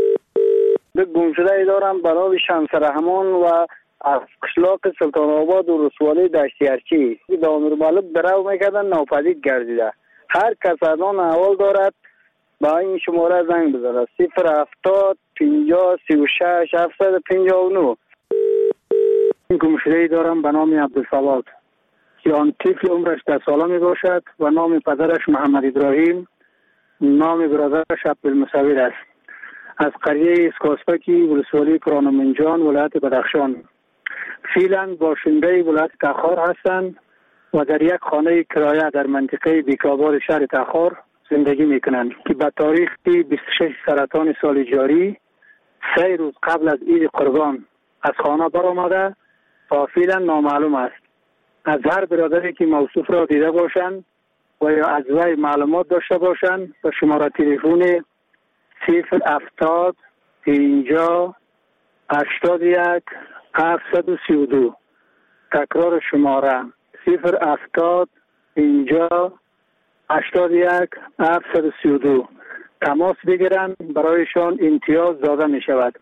[SPEAKER 27] گم شده ای دارم برای شمس رحمان و از قشلاق سلطان آباد و رسوالی دشتیارچی به امیر مالک درو میکردن ناپدید گردیده. هر کس از آن احوال دارد با این شماره زنگ بزنه. صفر هفتاد پنجاه سی و شش هفتصد و پنجاه و نه.
[SPEAKER 8] گم شده ای دارم به نام عبدالصمد که آن طفل عمرش ده ساله می باشد و نام پدرش محمد ابراهیم، نام برادرش عبدالمصور است. از قریه اسکاسپکی ولسوالی کرانمنجان ولایت بدخشان. فعلا باشنده ولایت تخار هستند و در یک خانه کرایه در منطقه بیکابار شهر تخار زندگی میکنند که به تاریخ بیست و شش سرطان سال جاری سه روز قبل از عید قربان از خانه برآمده تا فعلا نامعلوم است. از هر برادری که موصوف را دیده باشند و یا از وی معلومات داشته باشند به شماره تلفن صفر هفتاد پنجاه هشتاد و یک هفتصد و سی و دو. تکرار شماره صفر هفتاد پنجاه هشتاد و یک هفتصد و سی و دو. تماس بگیرند برایشان امتیاز داده می شود.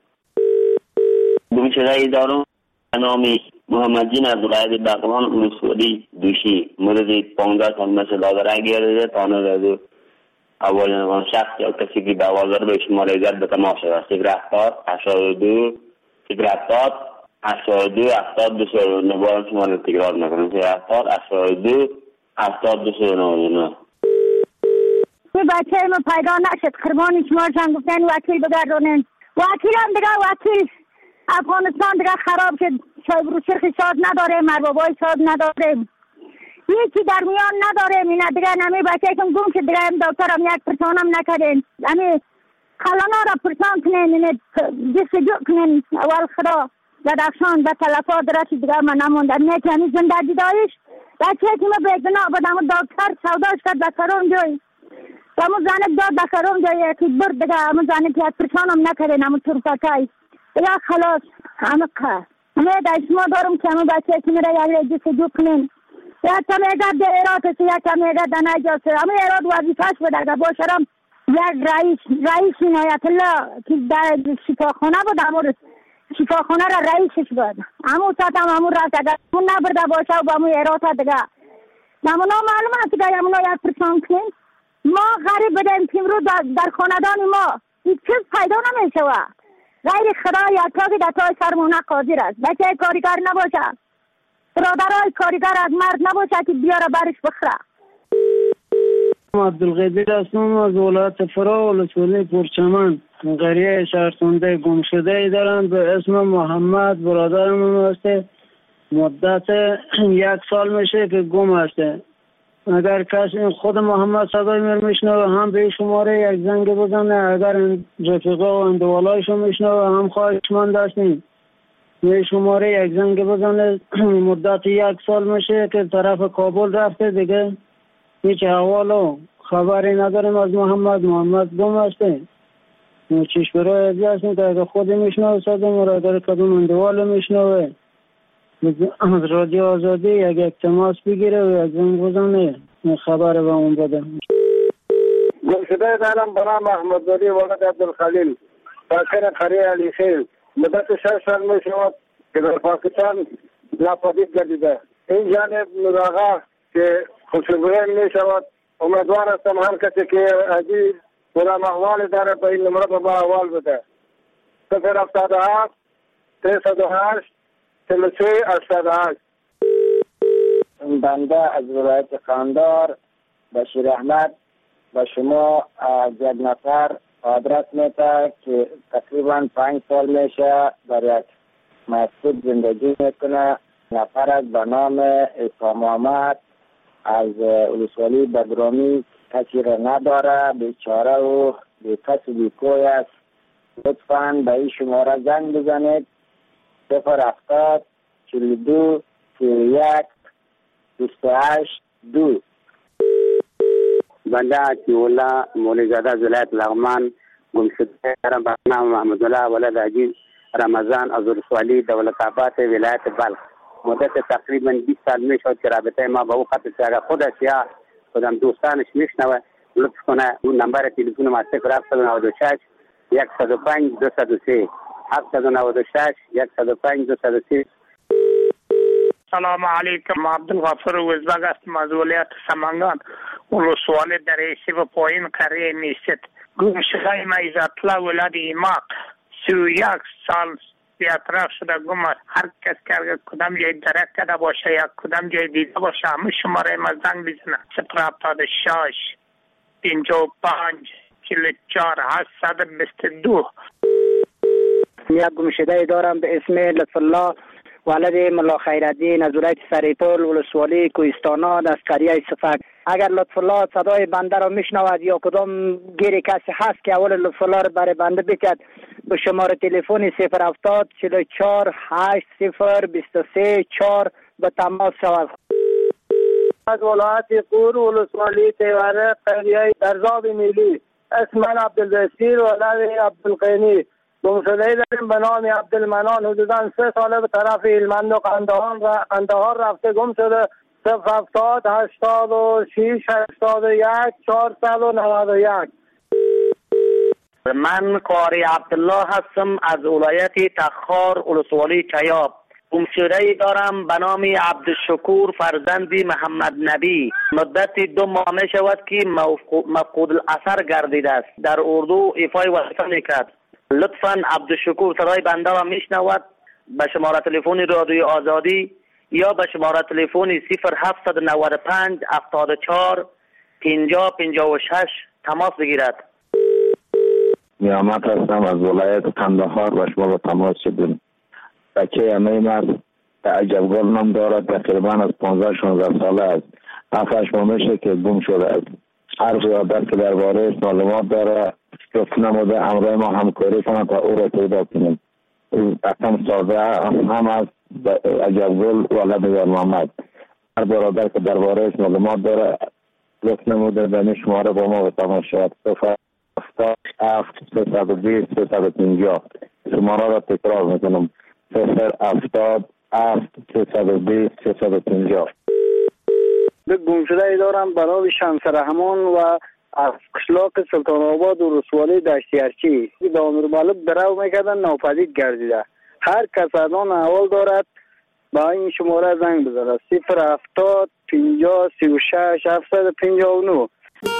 [SPEAKER 26] گم شده ای دارم به نام محمد جین از ولایت بغلان ولسوالی دوشی مورد پانزده سال مثل دادره گرده تانه دادو اول شخص یا کسی که به آواز به شماره زد به تماس شده. صفر هفتاد هشتاد و دو صفر هفتاد هشتاد و دو هفتاد دو صفر و نه. شماره تکرار میکنم. صفر هفتاد هشتاد و دو هفتاد دو صفر و نه.
[SPEAKER 13] بچه ما پیدا نشد. قربان شما شن گفتن وکیل بگردونن. وکیل هم دیگه وکیل افغانستان دیگه خراب شد. شایبرو شرخ شاد نداره، مربابای شاد نداره، هیچی در میان نداره. اینا دیگه نمی بچه کم گم شد دیگه. هم دکتر هم یک پرسان هم نکردین. همی خلانا را پرسان کنین، اینه جستجو کنین. اول خدا بدخشان به تلفات درست دیگه من نموندم. نه که همی زنده دیدایش بچه که ما بگنا بدم دکتر سوداش کرد بکرون جای و همون زنه داد بکرون جای که برد دیگه. همون زنه که یک پرسان هم نکردین. همون طرفکای دیگه خلاص همه که همه در شما دارم که همه بچه که میره یک جستجو کنین. یک کم اگر در ایراد است، یک کم اگر در نجاست. همه ایراد وظیفه‌اش بوده که باشرم یک رئیس رئیس عنایت الله که در شفاخانه بود، همون شفاخانه را رئیسش بود. همون ساعت هم همون رفت اگر اون نبرده باشه و با همون ایراد دیگه نمونا معلوم است که همونا یک پرسان کنیم. ما غریب بدیم که امروز در خاندان ما هیچ چیز پیدا نمیشه و غیر خدا یک که در تای سرمونه قادر است. بچه کاریگر نباشه، برادرای کاریگر از مرد نباشه که بیاره برش بخره.
[SPEAKER 3] عبدالقدیر هستم از ولایت فرا ولسوالی پرچمن. قریه شهرسنده گم شده ای دارم به اسم محمد. برادرم هسته مدت یک سال میشه که گم هسته. اگر کسی خود محمد صدای من میشنوه هم به شماره یک زنگ بزنه. اگر رفیقا و اندوالایشو میشنوه هم خواهش من داشتیم به شماره یک زنگ بزنه. مدت یک سال میشه که طرف کابل رفته دیگه هیچ احوال و خبری نداریم از محمد. محمد گم هسته. چیش برای ازی هستیم که اگر خودی میشنوه صدای مرا، اگر کدوم اندوال میشنوه از رادیو آزادی یک یک تماس بگیره و یک زنگ بزنه خبر به اون بده.
[SPEAKER 27] گم شده دارم به نام احمدزاده ولد عبدالخلیل ساکن قریه علی خیل. مدت شش سال می شود که در پاکستان ناپدید گردیده. این جانب نوراغا که خوشبویه می شود. امیدوار هستم هر کسی که عزیز بودم احوال داره به این نمره به ما احوال بده. صفر هفتاد و هفت سیصد و هشت چهل و سه هشتاد و هشت.
[SPEAKER 26] بنده از ولایت قندهار بشیر احمد و شما از یک نفر آدرس میده که تقریبا پنج سال میشه در یک مسجد زندگی میکنه نفر از به نام اسلام آمد از ولسوالی بدرامی کسی را نداره، بیچاره و بی کس و بی کوی است. لطفاً به این شماره زنگ بزنید صفر هفتاد چهل و دو سی و یک بیست و هشت دو.
[SPEAKER 14] بنده عطی‌الله مولی زاده از ولایت لغمان گمشده دارم به نام محمد الله ولد عجیز رمضان از ولسوالی دولت آباد ولایت بلخ. مدت تقریبا بیست سال می شد که رابطه ما با او قطع شد. اگر خودش یا خودم دوستانش میشنوه لطف کنه اون نمبر تلفن ما صفر هفت نه شش یک صفر پنج دو صفر سه هفت نه شش یک صفر پنج دو صفر سه.
[SPEAKER 20] سلام علیکم. عبدالغفور وزبگ هستم از ولایت سمنگان ولسوالی در ایسی و پایین قریه میست. گمشده ما ایزاتلا ولد ایماق سی و یک سال بیاطراف شده گم. هر کس که کدام جای درک کرده باشه یا کدام جای دیده باشه همه شماره ما زنگ بزنه صفر هفتاد شش پنجاه و پنج چهل و چهار هشتصد و بیست و دو.
[SPEAKER 11] یک گمشده دارم به اسم لطف الله ولد ملا خیرالدین از ولایت سریپول ولسوالی کوهستانات از قریه صفک. اگر لطف الله صدای بنده را میشنود یا کدام گیر کسی هست که اول لطف الله را برای بنده بکرد به شماره تلفن صفر هفتاد چهل و چهار هشت صفر بیست و سه چهار به تماس شود.
[SPEAKER 27] از ولایت قور ولسوالی تیوره قریه درزاب میلی اسم من عبدالبصیر ولد عبدالقینی. گمشده داریم به نام عبدالمنان حدودا سه ساله به طرف هلمند و قندهار و قندهار رفته گم شده. صفر هفتاد هشتاد و شش هشتاد و یک چهارصد و نود و یک.
[SPEAKER 26] من قاری عبدالله هستم از ولایت تخار ولسوالی چیاب. گمشده دارم به نام عبدالشکور فرزند محمد نبی. مدت دو ماه می شود که مفقود الاثر گردیده است. در اردو ایفای وظیفه میکرد. لطفاً عبدالشکور صدای بنده را میشنود به شماره تلفن رادیو آزادی یا به شماره تلفن صفر هفت نه پنج هفتاد و چهار پنجاه پنجاه و شش تماس بگیرد.
[SPEAKER 12] نیامت هستم از ولایت قندهار و شما با تماس شدیم. بچه همه مرد عجبگل نام دارد. تقریبا از پانزده شانزده ساله است. هفتش ماه میشه که گم شده است. هر قیادت که درباره معلومات داره لطف نموده همراه ما همکاری کنند تا او را پیدا کنیم. اصلا ساده هم از عجبگل ولد یار محمد. هر برادر که درباره معلومات داره لطف نموده به شماره با ما بتماس شود. صفر هفتاد هفت سیصد و بیست سیصد و پنجاه. شماره را تکرار میکنم صفر هفتاد هفت سیصد و بیست سیصد و پنجاه.
[SPEAKER 27] به گمشده دارم برای شمس رحمان و از قشلاق سلطان آباد و رسوالی دشتی ارچی به امیر مالک درو میکردن ناپدید گردیده. هر کس از آن احوال دارد با این شماره زنگ بزنه صفر هفتاد پنجاه سی و شش هفتصد و پنجاه و نه.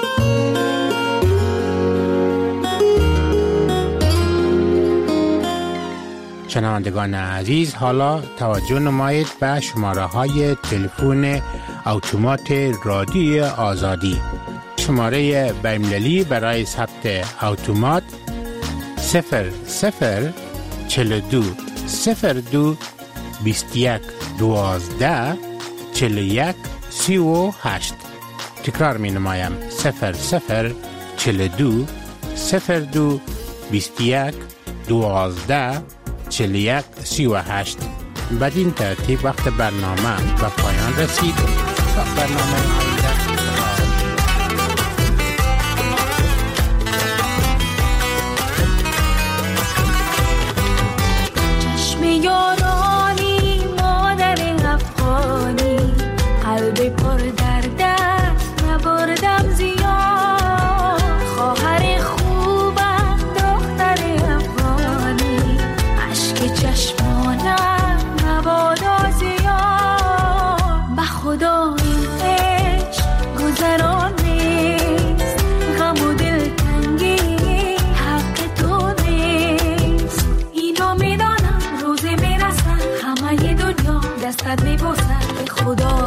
[SPEAKER 6] شنوندگان عزیز، حالا توجه نمایید به شماره های تلفن اتومات رادیو آزادی. شماره بین‌المللی برای ثبت اتومات صفر صفر چهل و دو صفر دو بیست و یک دوازده چهل و یک سی و هشت. تکرار می نمایم صفر صفر چهل و دو صفر دو بیست و یک دوازده چهل و یک سی و هشت. بدین ترتیب وقت برنامه به پایان رسید. تا برنامه آینده
[SPEAKER 15] چشم یارانی مادر افغانی قلب پر درد است نبردم زیاد خواهر خوبم دختر افغانی عشق چشمانم مبادا زیاد به خدا این عشق گذران نیست غم و دلتنگی حق تو نیست اینو میدانم روزی میرسن همه دنیا دستت میبوسن به خدا